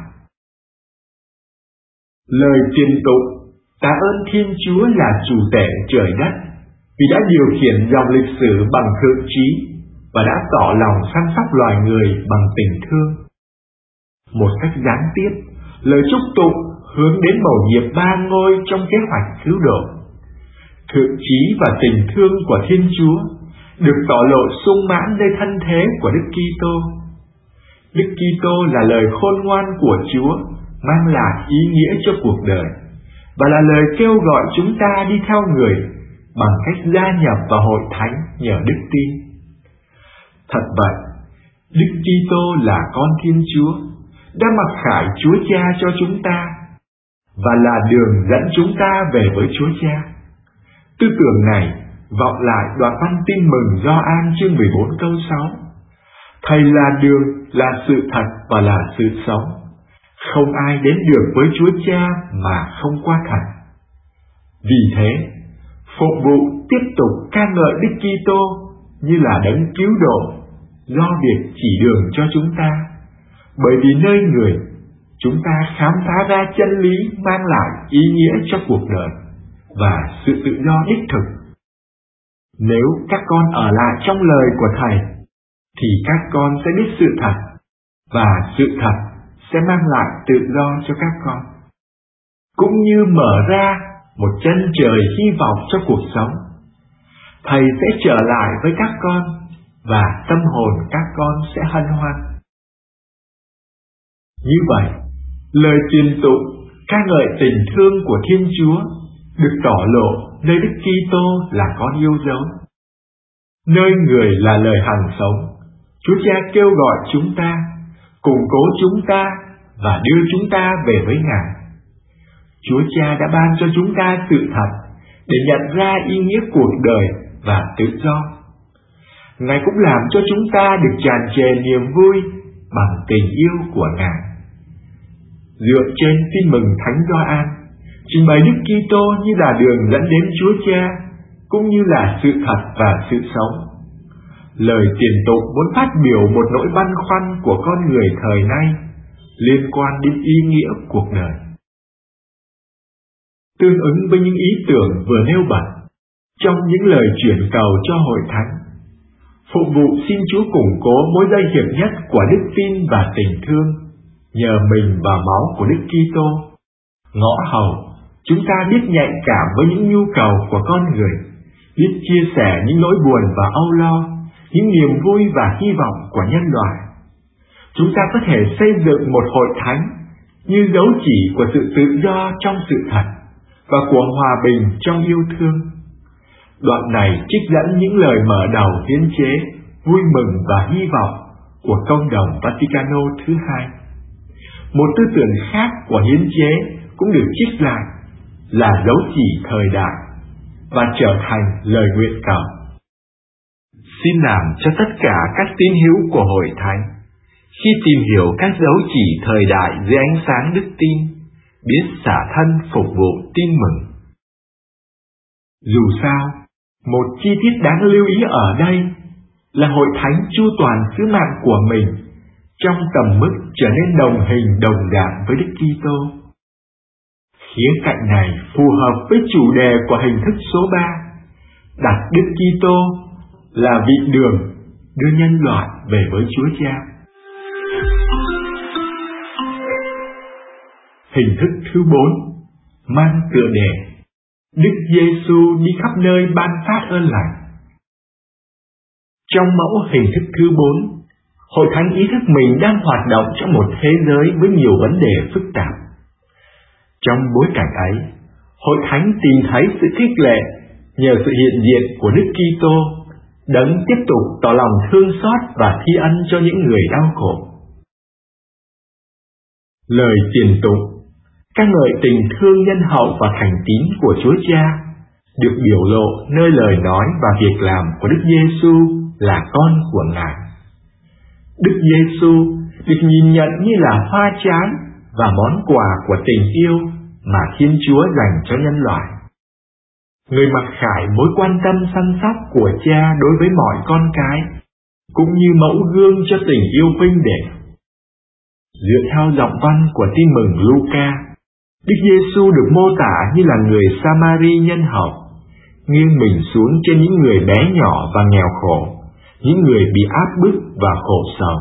Lời tiền tụng tạ ơn Thiên Chúa là chủ tể trời đất, vì đã điều khiển dòng lịch sử bằng thượng trí và đã tỏ lòng săn sóc loài người bằng tình thương. Một cách gián tiếp, lời chúc tụng hướng đến mầu nhiệm ba ngôi trong kế hoạch cứu độ. Thượng trí và tình thương của Thiên Chúa được tỏ lộ sung mãn nơi thân thế của Đức Kitô. Đức Kitô là lời khôn ngoan của Chúa, mang lại ý nghĩa cho cuộc đời, và là lời kêu gọi chúng ta đi theo người bằng cách gia nhập vào hội thánh nhờ đức tin. Thật vậy, Đức Kitô là con Thiên Chúa, đã mặc khải Chúa Cha cho chúng ta, và là đường dẫn chúng ta về với Chúa Cha. Tư tưởng này vọng lại đoạn văn Tin Mừng Gioan chương 14 câu 6. Thầy là đường, là sự thật và là sự sống. Không ai đến được với Chúa Cha mà không qua Thầy. Vì thế, phục vụ tiếp tục ca ngợi Đức Kitô như là đấng cứu độ do việc chỉ đường cho chúng ta, bởi vì nơi người, chúng ta khám phá ra chân lý mang lại ý nghĩa cho cuộc đời và sự tự do đích thực. Nếu các con ở lại trong lời của Thầy, thì các con sẽ biết sự thật, và sự thật sẽ mang lại tự do cho các con, cũng như mở ra một chân trời hy vọng cho cuộc sống. Thầy sẽ trở lại với các con và tâm hồn các con sẽ hân hoan. Như vậy, lời truyền tụng ca ngợi tình thương của Thiên Chúa được tỏ lộ nơi Đức Kitô là con yêu dấu. Nơi Người là lời hằng sống, Chúa Cha kêu gọi chúng ta, củng cố chúng ta và đưa chúng ta về với Ngài. Chúa Cha đã ban cho chúng ta sự thật để nhận ra ý nghĩa cuộc đời và tự do. Ngài cũng làm cho chúng ta được tràn trề niềm vui bằng tình yêu của Ngài. Dựa trên Tin mừng Thánh Gioan, trình bày Đức Kitô như là đường dẫn đến Chúa Cha, cũng như là sự thật và sự sống. Lời tiền tụng muốn phát biểu một nỗi băn khoăn của con người thời nay liên quan đến ý nghĩa cuộc đời. Tương ứng với những ý tưởng vừa nêu bật, trong những lời chuyển cầu cho hội thánh, phục vụ xin Chúa củng cố mối dây hiệp nhất của đức tin và tình thương nhờ mình và máu của Đức Kitô. Ngõ hầu, chúng ta biết nhạy cảm với những nhu cầu của con người, biết chia sẻ những nỗi buồn và âu lo, những niềm vui và hy vọng của nhân loại. Chúng ta có thể xây dựng một hội thánh như dấu chỉ của sự tự do trong sự thật và của hòa bình trong yêu thương. Đoạn này trích dẫn những lời mở đầu hiến chế, vui mừng và hy vọng của Công đồng Vaticano thứ hai. Một tư tưởng khác của hiến chế cũng được trích lại là dấu chỉ thời đại và trở thành lời nguyện cầu. Xin làm cho tất cả các tín hữu của hội thánh, khi tìm hiểu các dấu chỉ thời đại dưới ánh sáng đức tin, biết xả thân phục vụ tin mừng. Dù sao, một chi tiết đáng lưu ý ở đây là hội thánh chu toàn sứ mạng của mình trong tầm mức trở nên đồng hình đồng dạng với Đức Kitô. Khía cạnh này phù hợp với chủ đề của hình thức số 3, đặt Đức Kitô là vị đường đưa nhân loại về với Chúa Cha. Hình thức thứ 4 mang tựa đề Đức Giêsu đi khắp nơi ban phát ơn lành. Trong mẫu hình thức thứ 4, hội thánh ý thức mình đang hoạt động trong một thế giới với nhiều vấn đề phức tạp. Trong bối cảnh ấy, hội thánh tìm thấy sự khích lệ nhờ sự hiện diện của Đức Kitô, Đấng tiếp tục tỏ lòng thương xót và thi ân cho những người đau khổ. Lời tiền tụng ca ngợi tình thương nhân hậu và thành tín của Chúa Cha được biểu lộ nơi lời nói và việc làm của Đức Giêsu là con của Ngài. Đức Giêsu được nhìn nhận như là hoa trái và món quà của tình yêu mà Thiên Chúa dành cho nhân loại. Người mặc khải mối quan tâm săn sóc của Cha đối với mọi con cái, cũng như mẫu gương cho tình yêu huynh đệ. Dựa theo giọng văn của Tin mừng Luca, Đức Giêsu được mô tả như là người Samari nhân hậu, nghiêng mình xuống trên những người bé nhỏ và nghèo khổ, những người bị áp bức và khổ sở.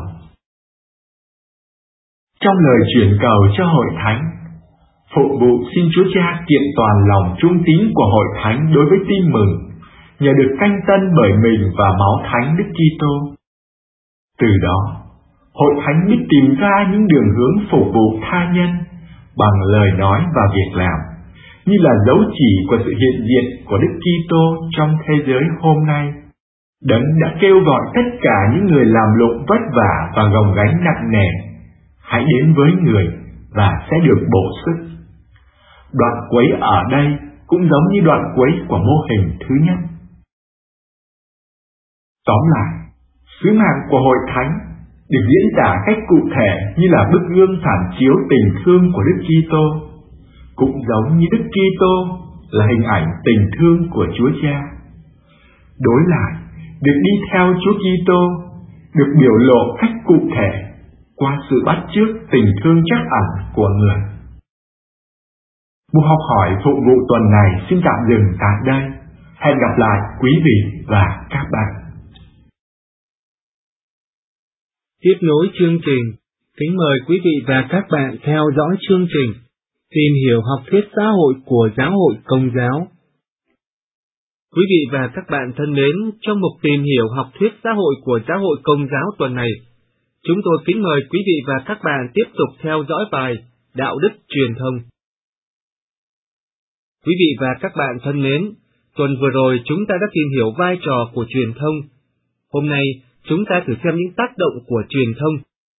Trong lời chuyển cầu cho hội thánh, phục vụ xin Chúa Cha kiện toàn lòng trung tín của hội thánh đối với tin mừng, nhờ được canh tân bởi mình và máu thánh Đức Kitô. Từ đó, hội thánh biết tìm ra những đường hướng phục vụ tha nhân bằng lời nói và việc làm, như là dấu chỉ của sự hiện diện của Đức Kitô trong thế giới hôm nay. Đấng đã kêu gọi tất cả những người làm lụng vất vả và gồng gánh nặng nề, hãy đến với người và sẽ được bổ sức. Đoạn quấy ở đây cũng giống như đoạn quấy của mô hình thứ nhất. Tóm lại, sứ mạng của hội thánh được diễn tả cách cụ thể như là bức gương phản chiếu tình thương của Đức Kitô, cũng giống như Đức Kitô là hình ảnh tình thương của Chúa Cha. Đối lại, được đi theo Chúa Kitô được biểu lộ cách cụ thể qua sự bắt chước tình thương trắc ẩn của người. Mục học hỏi phục vụ tuần này xin tạm dừng tại đây. Hẹn gặp lại quý vị và các bạn. Tiếp nối chương trình, kính mời quý vị và các bạn theo dõi chương trình Tìm hiểu học thuyết xã hội của Giáo hội Công giáo. Quý vị và các bạn thân mến, trong mục tìm hiểu học thuyết xã hội của Giáo hội Công giáo tuần này, chúng tôi kính mời quý vị và các bạn tiếp tục theo dõi bài Đạo đức truyền thông. Quý vị và các bạn thân mến, tuần vừa rồi chúng ta đã tìm hiểu vai trò của truyền thông. Hôm nay, chúng ta thử xem những tác động của truyền thông.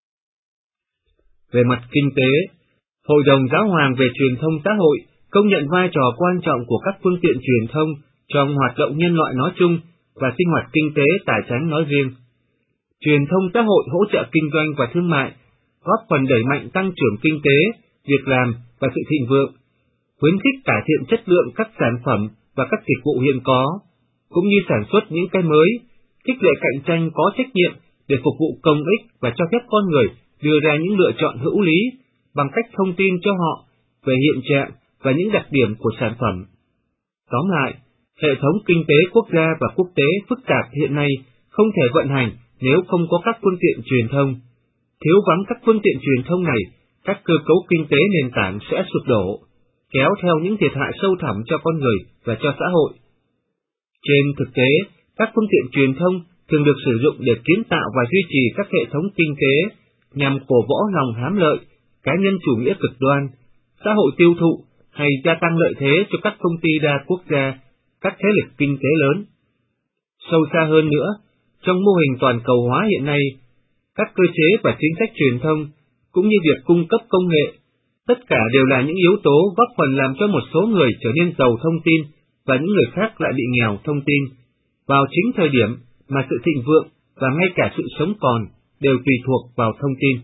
Về mặt kinh tế, Hội đồng Giáo hoàng về truyền thông xã hội công nhận vai trò quan trọng của các phương tiện truyền thông trong hoạt động nhân loại nói chung và sinh hoạt kinh tế tài chánh nói riêng. Truyền thông xã hội hỗ trợ kinh doanh và thương mại, góp phần đẩy mạnh tăng trưởng kinh tế, việc làm và sự thịnh vượng, khuyến khích cải thiện chất lượng các sản phẩm và các dịch vụ hiện có, cũng như sản xuất những cái mới, khích lệ cạnh tranh có trách nhiệm để phục vụ công ích và cho phép con người đưa ra những lựa chọn hữu lý bằng cách thông tin cho họ về hiện trạng và những đặc điểm của sản phẩm. Tóm lại, hệ thống kinh tế quốc gia và quốc tế phức tạp hiện nay không thể vận hành nếu không có các phương tiện truyền thông. Thiếu vắng các phương tiện truyền thông này, các cơ cấu kinh tế nền tảng sẽ sụp đổ, kéo theo những thiệt hại sâu thẳm cho con người và cho xã hội. Trên thực tế, các phương tiện truyền thông thường được sử dụng để kiến tạo và duy trì các hệ thống kinh tế nhằm cổ võ lòng hám lợi, cá nhân chủ nghĩa cực đoan, xã hội tiêu thụ hay gia tăng lợi thế cho các công ty đa quốc gia, các thế lực kinh tế lớn. Sâu xa hơn nữa, trong mô hình toàn cầu hóa hiện nay, các cơ chế và chính sách truyền thông, cũng như việc cung cấp công nghệ, tất cả đều là những yếu tố góp phần làm cho một số người trở nên giàu thông tin và những người khác lại bị nghèo thông tin, vào chính thời điểm mà sự thịnh vượng và ngay cả sự sống còn đều tùy thuộc vào thông tin.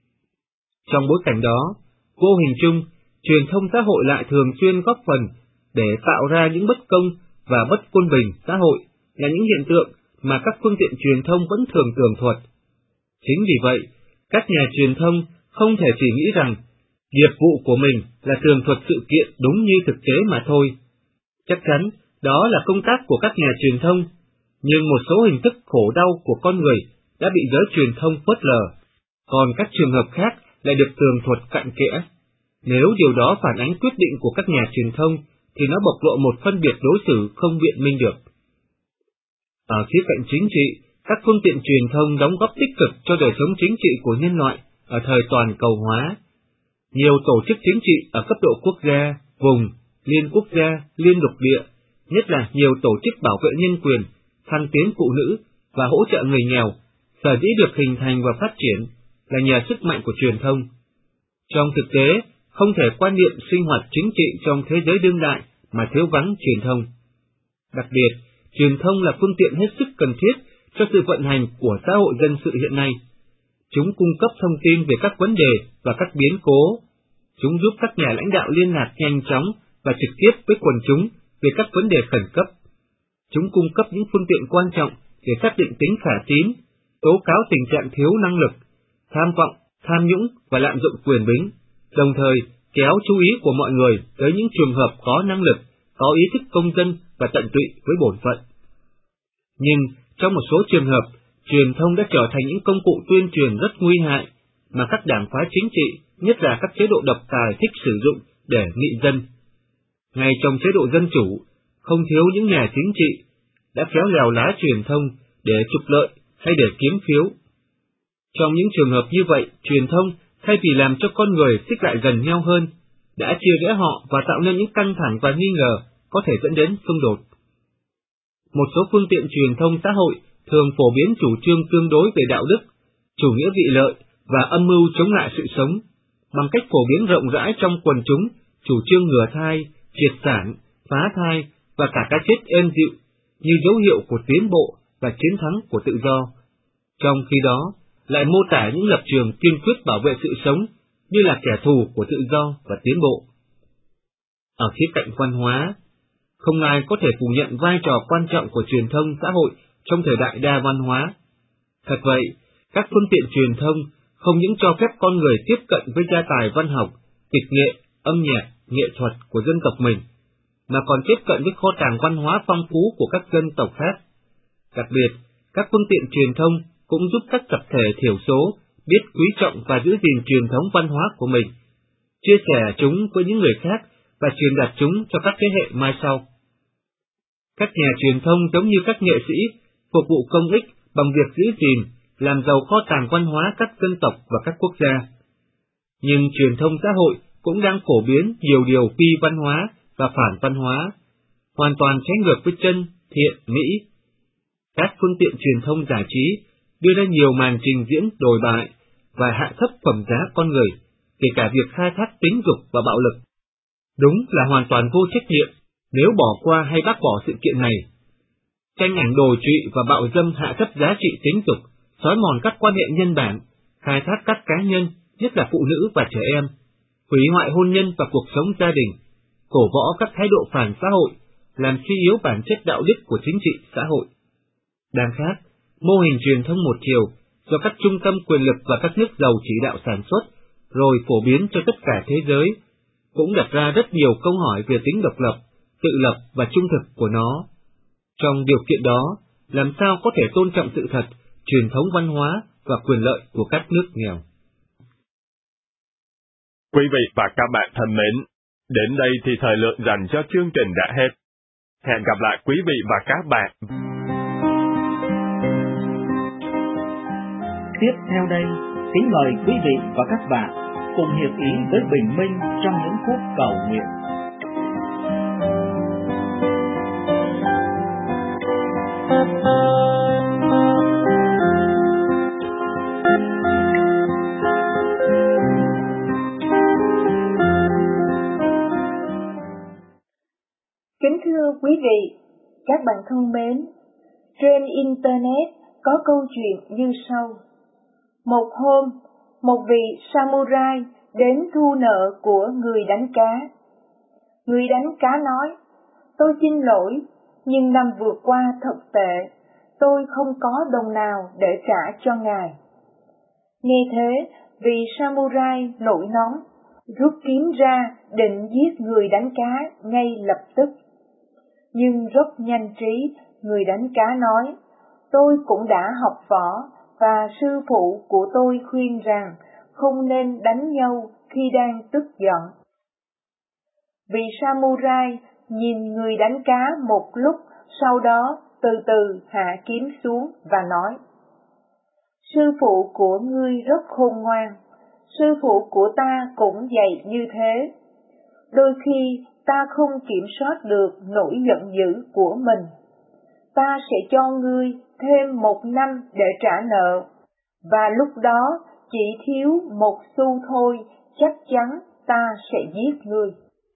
Trong bối cảnh đó, vô hình chung, truyền thông xã hội lại thường xuyên góp phần để tạo ra những bất công và bất quân bình xã hội, là những hiện tượng mà các phương tiện truyền thông vẫn thường tường thuật. Chính vì vậy, các nhà truyền thông không thể chỉ nghĩ rằng nghiệp vụ của mình là tường thuật sự kiện đúng như thực tế mà thôi. Chắc chắn đó là công tác của các nhà truyền thông, nhưng một số hình thức khổ đau của con người đã bị giới truyền thông phớt lờ, còn các trường hợp khác lại được tường thuật cặn kẽ. Nếu điều đó phản ánh quyết định của các nhà truyền thông, thì nó bộc lộ một phân biệt đối xử không biện minh được. Ở khía cạnh chính trị, các phương tiện truyền thông đóng góp tích cực cho đời sống chính trị của nhân loại ở thời toàn cầu hóa. Nhiều tổ chức chính trị ở cấp độ quốc gia, vùng, liên quốc gia, liên lục địa, nhất là nhiều tổ chức bảo vệ nhân quyền, thăng tiến phụ nữ và hỗ trợ người nghèo, sở dĩ được hình thành và phát triển là nhờ sức mạnh của truyền thông. Trong thực tế, không thể quan niệm sinh hoạt chính trị trong thế giới đương đại mà thiếu vắng truyền thông. Đặc biệt, truyền thông là phương tiện hết sức cần thiết cho sự vận hành của xã hội dân sự hiện nay. Chúng cung cấp thông tin về các vấn đề và các biến cố. Chúng giúp các nhà lãnh đạo liên lạc nhanh chóng và trực tiếp với quần chúng về các vấn đề khẩn cấp. Chúng cung cấp những phương tiện quan trọng để xác định tính khả tín, tố cáo tình trạng thiếu năng lực, tham vọng, tham nhũng và lạm dụng quyền bính, đồng thời kéo chú ý của mọi người tới những trường hợp có năng lực, có ý thức công dân và tận tụy với bổn phận. Nhưng trong một số trường hợp, truyền thông đã trở thành những công cụ tuyên truyền rất nguy hại mà các đảng phái chính trị, nhất là các chế độ độc tài thích sử dụng để nghị dân. Ngay trong chế độ dân chủ, không thiếu những nhà chính trị đã khéo léo lá truyền thông để trục lợi hay để kiếm phiếu. Trong những trường hợp như vậy, truyền thông thay vì làm cho con người xích lại gần nhau hơn, đã chia rẽ họ và tạo nên những căng thẳng và nghi ngờ có thể dẫn đến xung đột. Một số phương tiện truyền thông xã hội thường phổ biến chủ trương tương đối về đạo đức, chủ nghĩa vị lợi và âm mưu chống lại sự sống, bằng cách phổ biến rộng rãi trong quần chúng chủ trương ngừa thai, triệt sản, phá thai và cả cái chết êm dịu như dấu hiệu của tiến bộ và chiến thắng của tự do. Trong khi đó, lại mô tả những lập trường kiên quyết bảo vệ sự sống như là kẻ thù của tự do và tiến bộ. Ở khía cạnh văn hóa, không ai có thể phủ nhận vai trò quan trọng của truyền thông xã hội trong thời đại đa văn hóa. Thật vậy, các phương tiện truyền thông không những cho phép con người tiếp cận với gia tài văn học, kịch nghệ, âm nhạc, nghệ thuật của dân tộc mình, mà còn tiếp cận với kho tàng văn hóa phong phú của các dân tộc khác. Đặc biệt, các phương tiện truyền thông cũng giúp các tập thể thiểu số biết quý trọng và giữ gìn truyền thống văn hóa của mình, chia sẻ chúng với những người khác và truyền đạt chúng cho các thế hệ mai sau. Các nhà truyền thông giống như các nghệ sĩ, phục vụ công ích bằng việc giữ gìn, làm giàu kho tàng văn hóa các dân tộc và các quốc gia. Nhưng truyền thông xã hội cũng đang phổ biến nhiều điều phi văn hóa và phản văn hóa, hoàn toàn trái ngược với chân, thiện, mỹ. Các phương tiện truyền thông giải trí đưa ra nhiều màn trình diễn đồi bại và hạ thấp phẩm giá con người, kể cả việc khai thác tính dục và bạo lực. Đúng là hoàn toàn vô trách nhiệm nếu bỏ qua hay bác bỏ sự kiện này. Tranh ảnh đồi trụy và bạo dâm hạ thấp giá trị tính dục, xói mòn các quan hệ nhân bản, khai thác các cá nhân, nhất là phụ nữ và trẻ em, hủy hoại hôn nhân và cuộc sống gia đình, cổ võ các thái độ phản xã hội, làm suy yếu bản chất đạo đức của chính trị xã hội. Đằng khác, mô hình truyền thông một chiều do các trung tâm quyền lực và các nước giàu chỉ đạo sản xuất, rồi phổ biến cho tất cả thế giới, cũng đặt ra rất nhiều câu hỏi về tính độc lập, tự lập và trung thực của nó. Trong điều kiện đó, làm sao có thể tôn trọng sự thật, truyền thống văn hóa và quyền lợi của các nước nghèo? Quý vị và các bạn thân mến, đến đây thì thời lượng dành cho chương trình đã hết. Hẹn gặp lại quý vị và các bạn. Tiếp theo đây, kính mời quý vị và các bạn cùng hiệp ý với Bình Minh trong những phút cầu nguyện. Kính thưa quý vị, các bạn thân mến, trên Internet có câu chuyện như sau. Một hôm, một vị samurai đến thu nợ của người đánh cá. Người đánh cá nói, tôi xin lỗi, nhưng năm vừa qua thật tệ, tôi không có đồng nào để trả cho ngài. Nghe thế, vị samurai nổi nóng, rút kiếm ra định giết người đánh cá ngay lập tức. Nhưng rất nhanh trí, người đánh cá nói, tôi cũng đã học võ và sư phụ của tôi khuyên rằng không nên đánh nhau khi đang tức giận. Vị samurai nhìn người đánh cá một lúc, sau đó từ từ hạ kiếm xuống và nói, sư phụ của ngươi rất khôn ngoan, sư phụ của ta cũng dạy như thế. Đôi khi ta không kiểm soát được nỗi giận dữ của mình. Ta sẽ cho ngươi thêm 1 năm để trả nợ, và lúc đó chỉ thiếu 1 xu thôi, chắc chắn ta sẽ giết ngươi.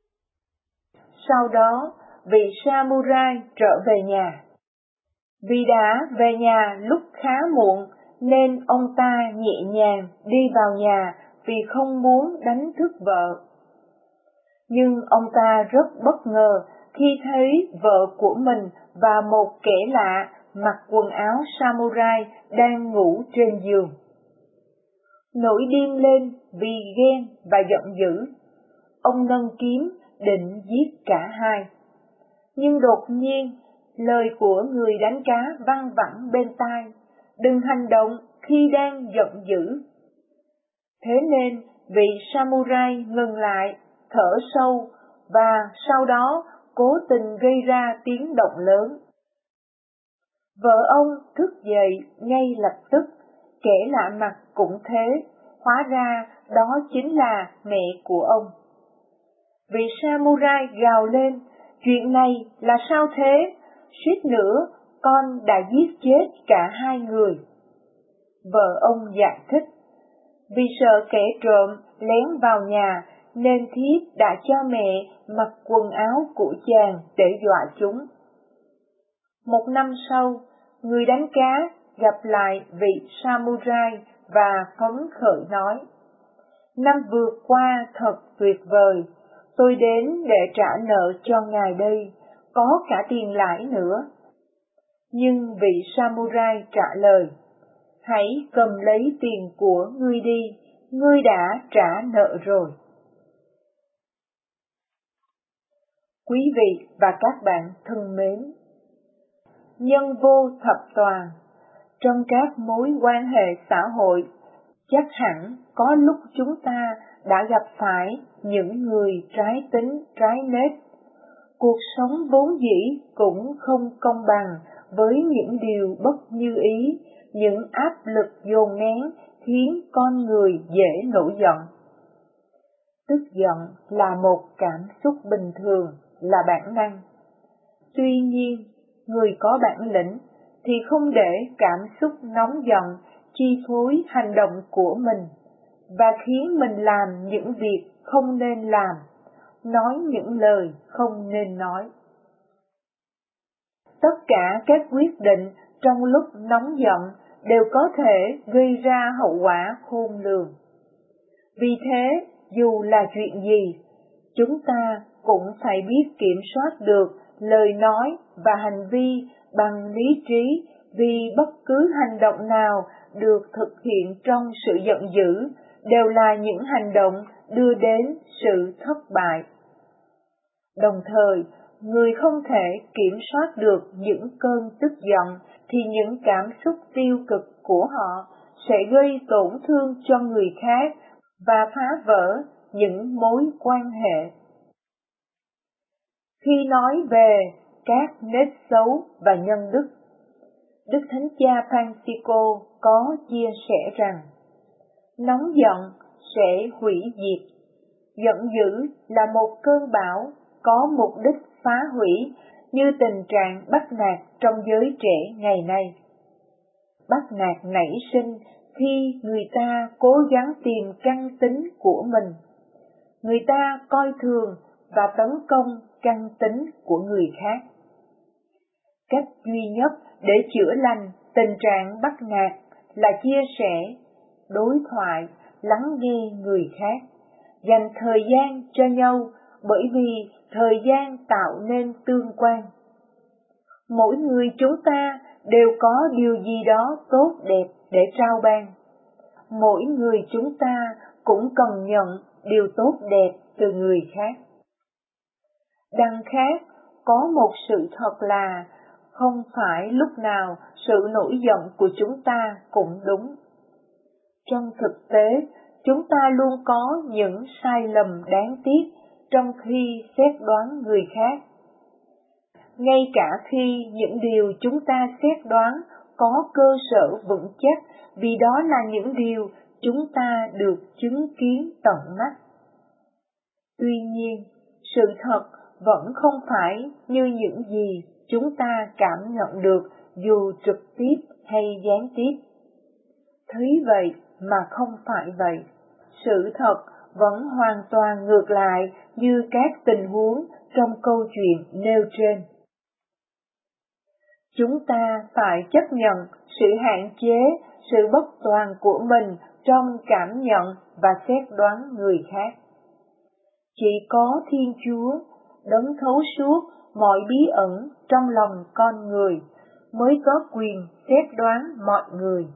Sau đó, vị samurai trở về nhà. Vì đã về nhà lúc khá muộn, nên ông ta nhẹ nhàng đi vào nhà vì không muốn đánh thức vợ. Nhưng ông ta rất bất ngờ khi thấy vợ của mình và một kẻ lạ mặc quần áo samurai đang ngủ trên giường. Nổi điên lên vì ghen và giận dữ, ông nâng kiếm định giết cả hai. Nhưng đột nhiên, lời của người đánh cá văng vẳng bên tai, đừng hành động khi đang giận dữ. Thế nên vị samurai ngừng lại, thở sâu và sau đó cố tình gây ra tiếng động lớn. Vợ ông thức dậy ngay lập tức, kẻ lạ mặt cũng thế, hóa ra đó chính là mẹ của ông. Vị samurai gào lên, chuyện này là sao thế? Suýt nữa con đã giết chết cả hai người. Vợ ông giải thích, vì sợ kẻ trộm lén vào nhà nên thiếp đã cho mẹ mặc quần áo của chàng để dọa chúng. 1 năm sau, người đánh cá gặp lại vị samurai và phấn khởi nói, năm vừa qua thật tuyệt vời, tôi đến để trả nợ cho ngài đây, có cả tiền lãi nữa. Nhưng vị samurai trả lời, hãy cầm lấy tiền của ngươi đi, ngươi đã trả nợ rồi. Quý vị và các bạn thân mến, nhân vô thập toàn, trong các mối quan hệ xã hội, chắc hẳn có lúc chúng ta đã gặp phải những người trái tính, trái nết, cuộc sống vốn dĩ cũng không công bằng với những điều bất như ý, những áp lực dồn nén khiến con người dễ nổi giận. Tức giận là một cảm xúc bình thường, là bản năng. Tuy nhiên, người có bản lĩnh thì không để cảm xúc nóng giận chi phối hành động của mình và khiến mình làm những việc không nên làm, nói những lời không nên nói. Tất cả các quyết định trong lúc nóng giận đều có thể gây ra hậu quả khôn lường. Vì thế, dù là chuyện gì, chúng ta cũng phải biết kiểm soát được lời nói và hành vi bằng lý trí, vì bất cứ hành động nào được thực hiện trong sự giận dữ đều là những hành động đưa đến sự thất bại. Đồng thời, người không thể kiểm soát được những cơn tức giận thì những cảm xúc tiêu cực của họ sẽ gây tổn thương cho người khác và phá vỡ những mối quan hệ. Khi nói về các nết xấu và nhân đức, Đức Thánh Cha Francisco có chia sẻ rằng nóng giận sẽ hủy diệt. Giận dữ là một cơn bão có mục đích phá hủy, như tình trạng bắt nạt trong giới trẻ ngày nay. Bắt nạt nảy sinh khi người ta cố gắng tìm căn tính của mình. Người ta coi thường và tấn công căn tính của người khác. Cách duy nhất để chữa lành tình trạng bắt nạt là chia sẻ, đối thoại, lắng nghe người khác, dành thời gian cho nhau, bởi vì thời gian tạo nên tương quan. Mỗi người chúng ta đều có điều gì đó tốt đẹp để trao ban. Mỗi người chúng ta cũng cần nhận điều tốt đẹp từ người khác. Đằng khác, có một sự thật là không phải lúc nào sự nổi giận của chúng ta cũng đúng. Trong thực tế, chúng ta luôn có những sai lầm đáng tiếc trong khi xét đoán người khác. Ngay cả khi những điều chúng ta xét đoán có cơ sở vững chắc, vì đó là những điều chúng ta được chứng kiến tận mắt. Tuy nhiên, sự thật vẫn không phải như những gì chúng ta cảm nhận được dù trực tiếp hay gián tiếp. Thấy vậy mà không phải vậy. Sự thật vẫn hoàn toàn ngược lại như các tình huống trong câu chuyện nêu trên. Chúng ta phải chấp nhận sự hạn chế, sự bất toàn của mình trong cảm nhận và xét đoán người khác. Chỉ có Thiên Chúa, đấng thấu suốt mọi bí ẩn trong lòng con người, mới có quyền xét đoán mọi người.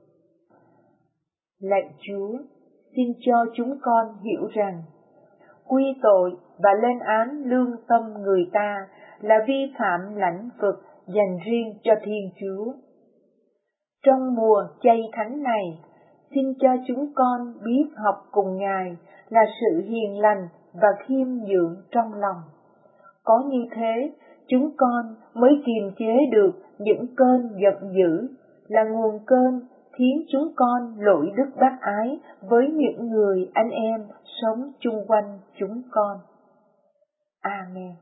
Lạy Chúa, xin cho chúng con hiểu rằng, quy tội và lên án lương tâm người ta là vi phạm lãnh vực dành riêng cho Thiên Chúa. Trong mùa chay thánh này, xin cho chúng con biết học cùng Ngài là sự hiền lành và khiêm nhượng trong lòng. Có như thế, chúng con mới kiềm chế được những cơn giận dữ, là nguồn cơn khiến chúng con lỗi đức bác ái với những người anh em sống chung quanh chúng con. Amen.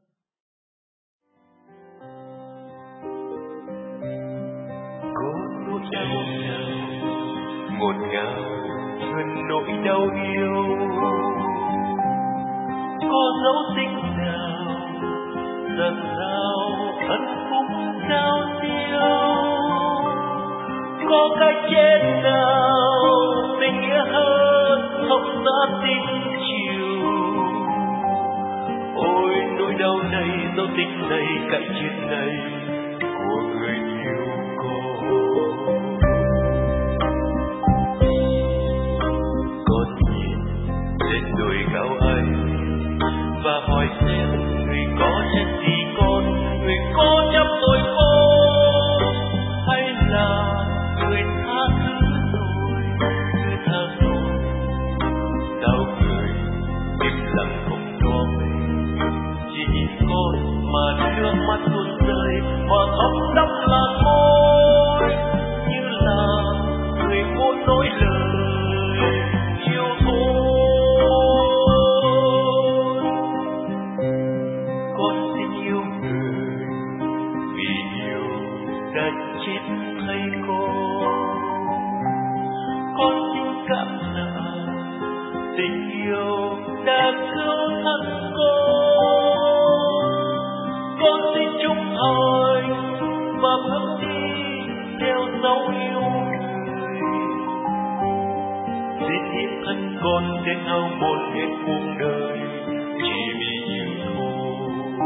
Có nỗi đau nào ngọt ngào hơn nỗi đau yêu, có dấu tích nào giận nào hạnh phúc cao siêu, có cái chết nào tình nghĩa hơn không giá tin chiều. Ôi nỗi đau này, dấu tích này, cái chết này của người yêu con nhìn lên đồi cao ấy và hỏi xem người có trách gì con, người có chấp tội con, hay là người tha thứ rồi, người tha rồi. Sao người im lặng không nói, chỉ nhìn con đã chết thay con xin cảm tạ tình yêu đã cứu thân con xin chung thời và bước đi theo dấu yêu người. Xin hiến thân con đến hao mòn hết cuộc đời chỉ vì yêu thôi.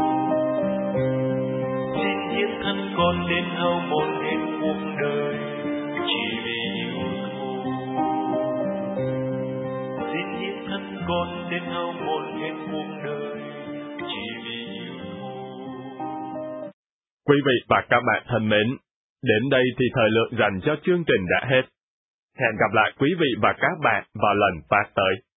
Xin hiến thân con đến hao mòn hết cuộc đời chỉ vì yêu thôi. Xin hiến thân con đến hao mòn hết cuộc đời chỉ vì yêu thôi. Quý vị và các bạn thân mến, đến đây thì thời lượng dành cho chương trình đã hết. Hẹn gặp lại quý vị và các bạn vào lần phát tới.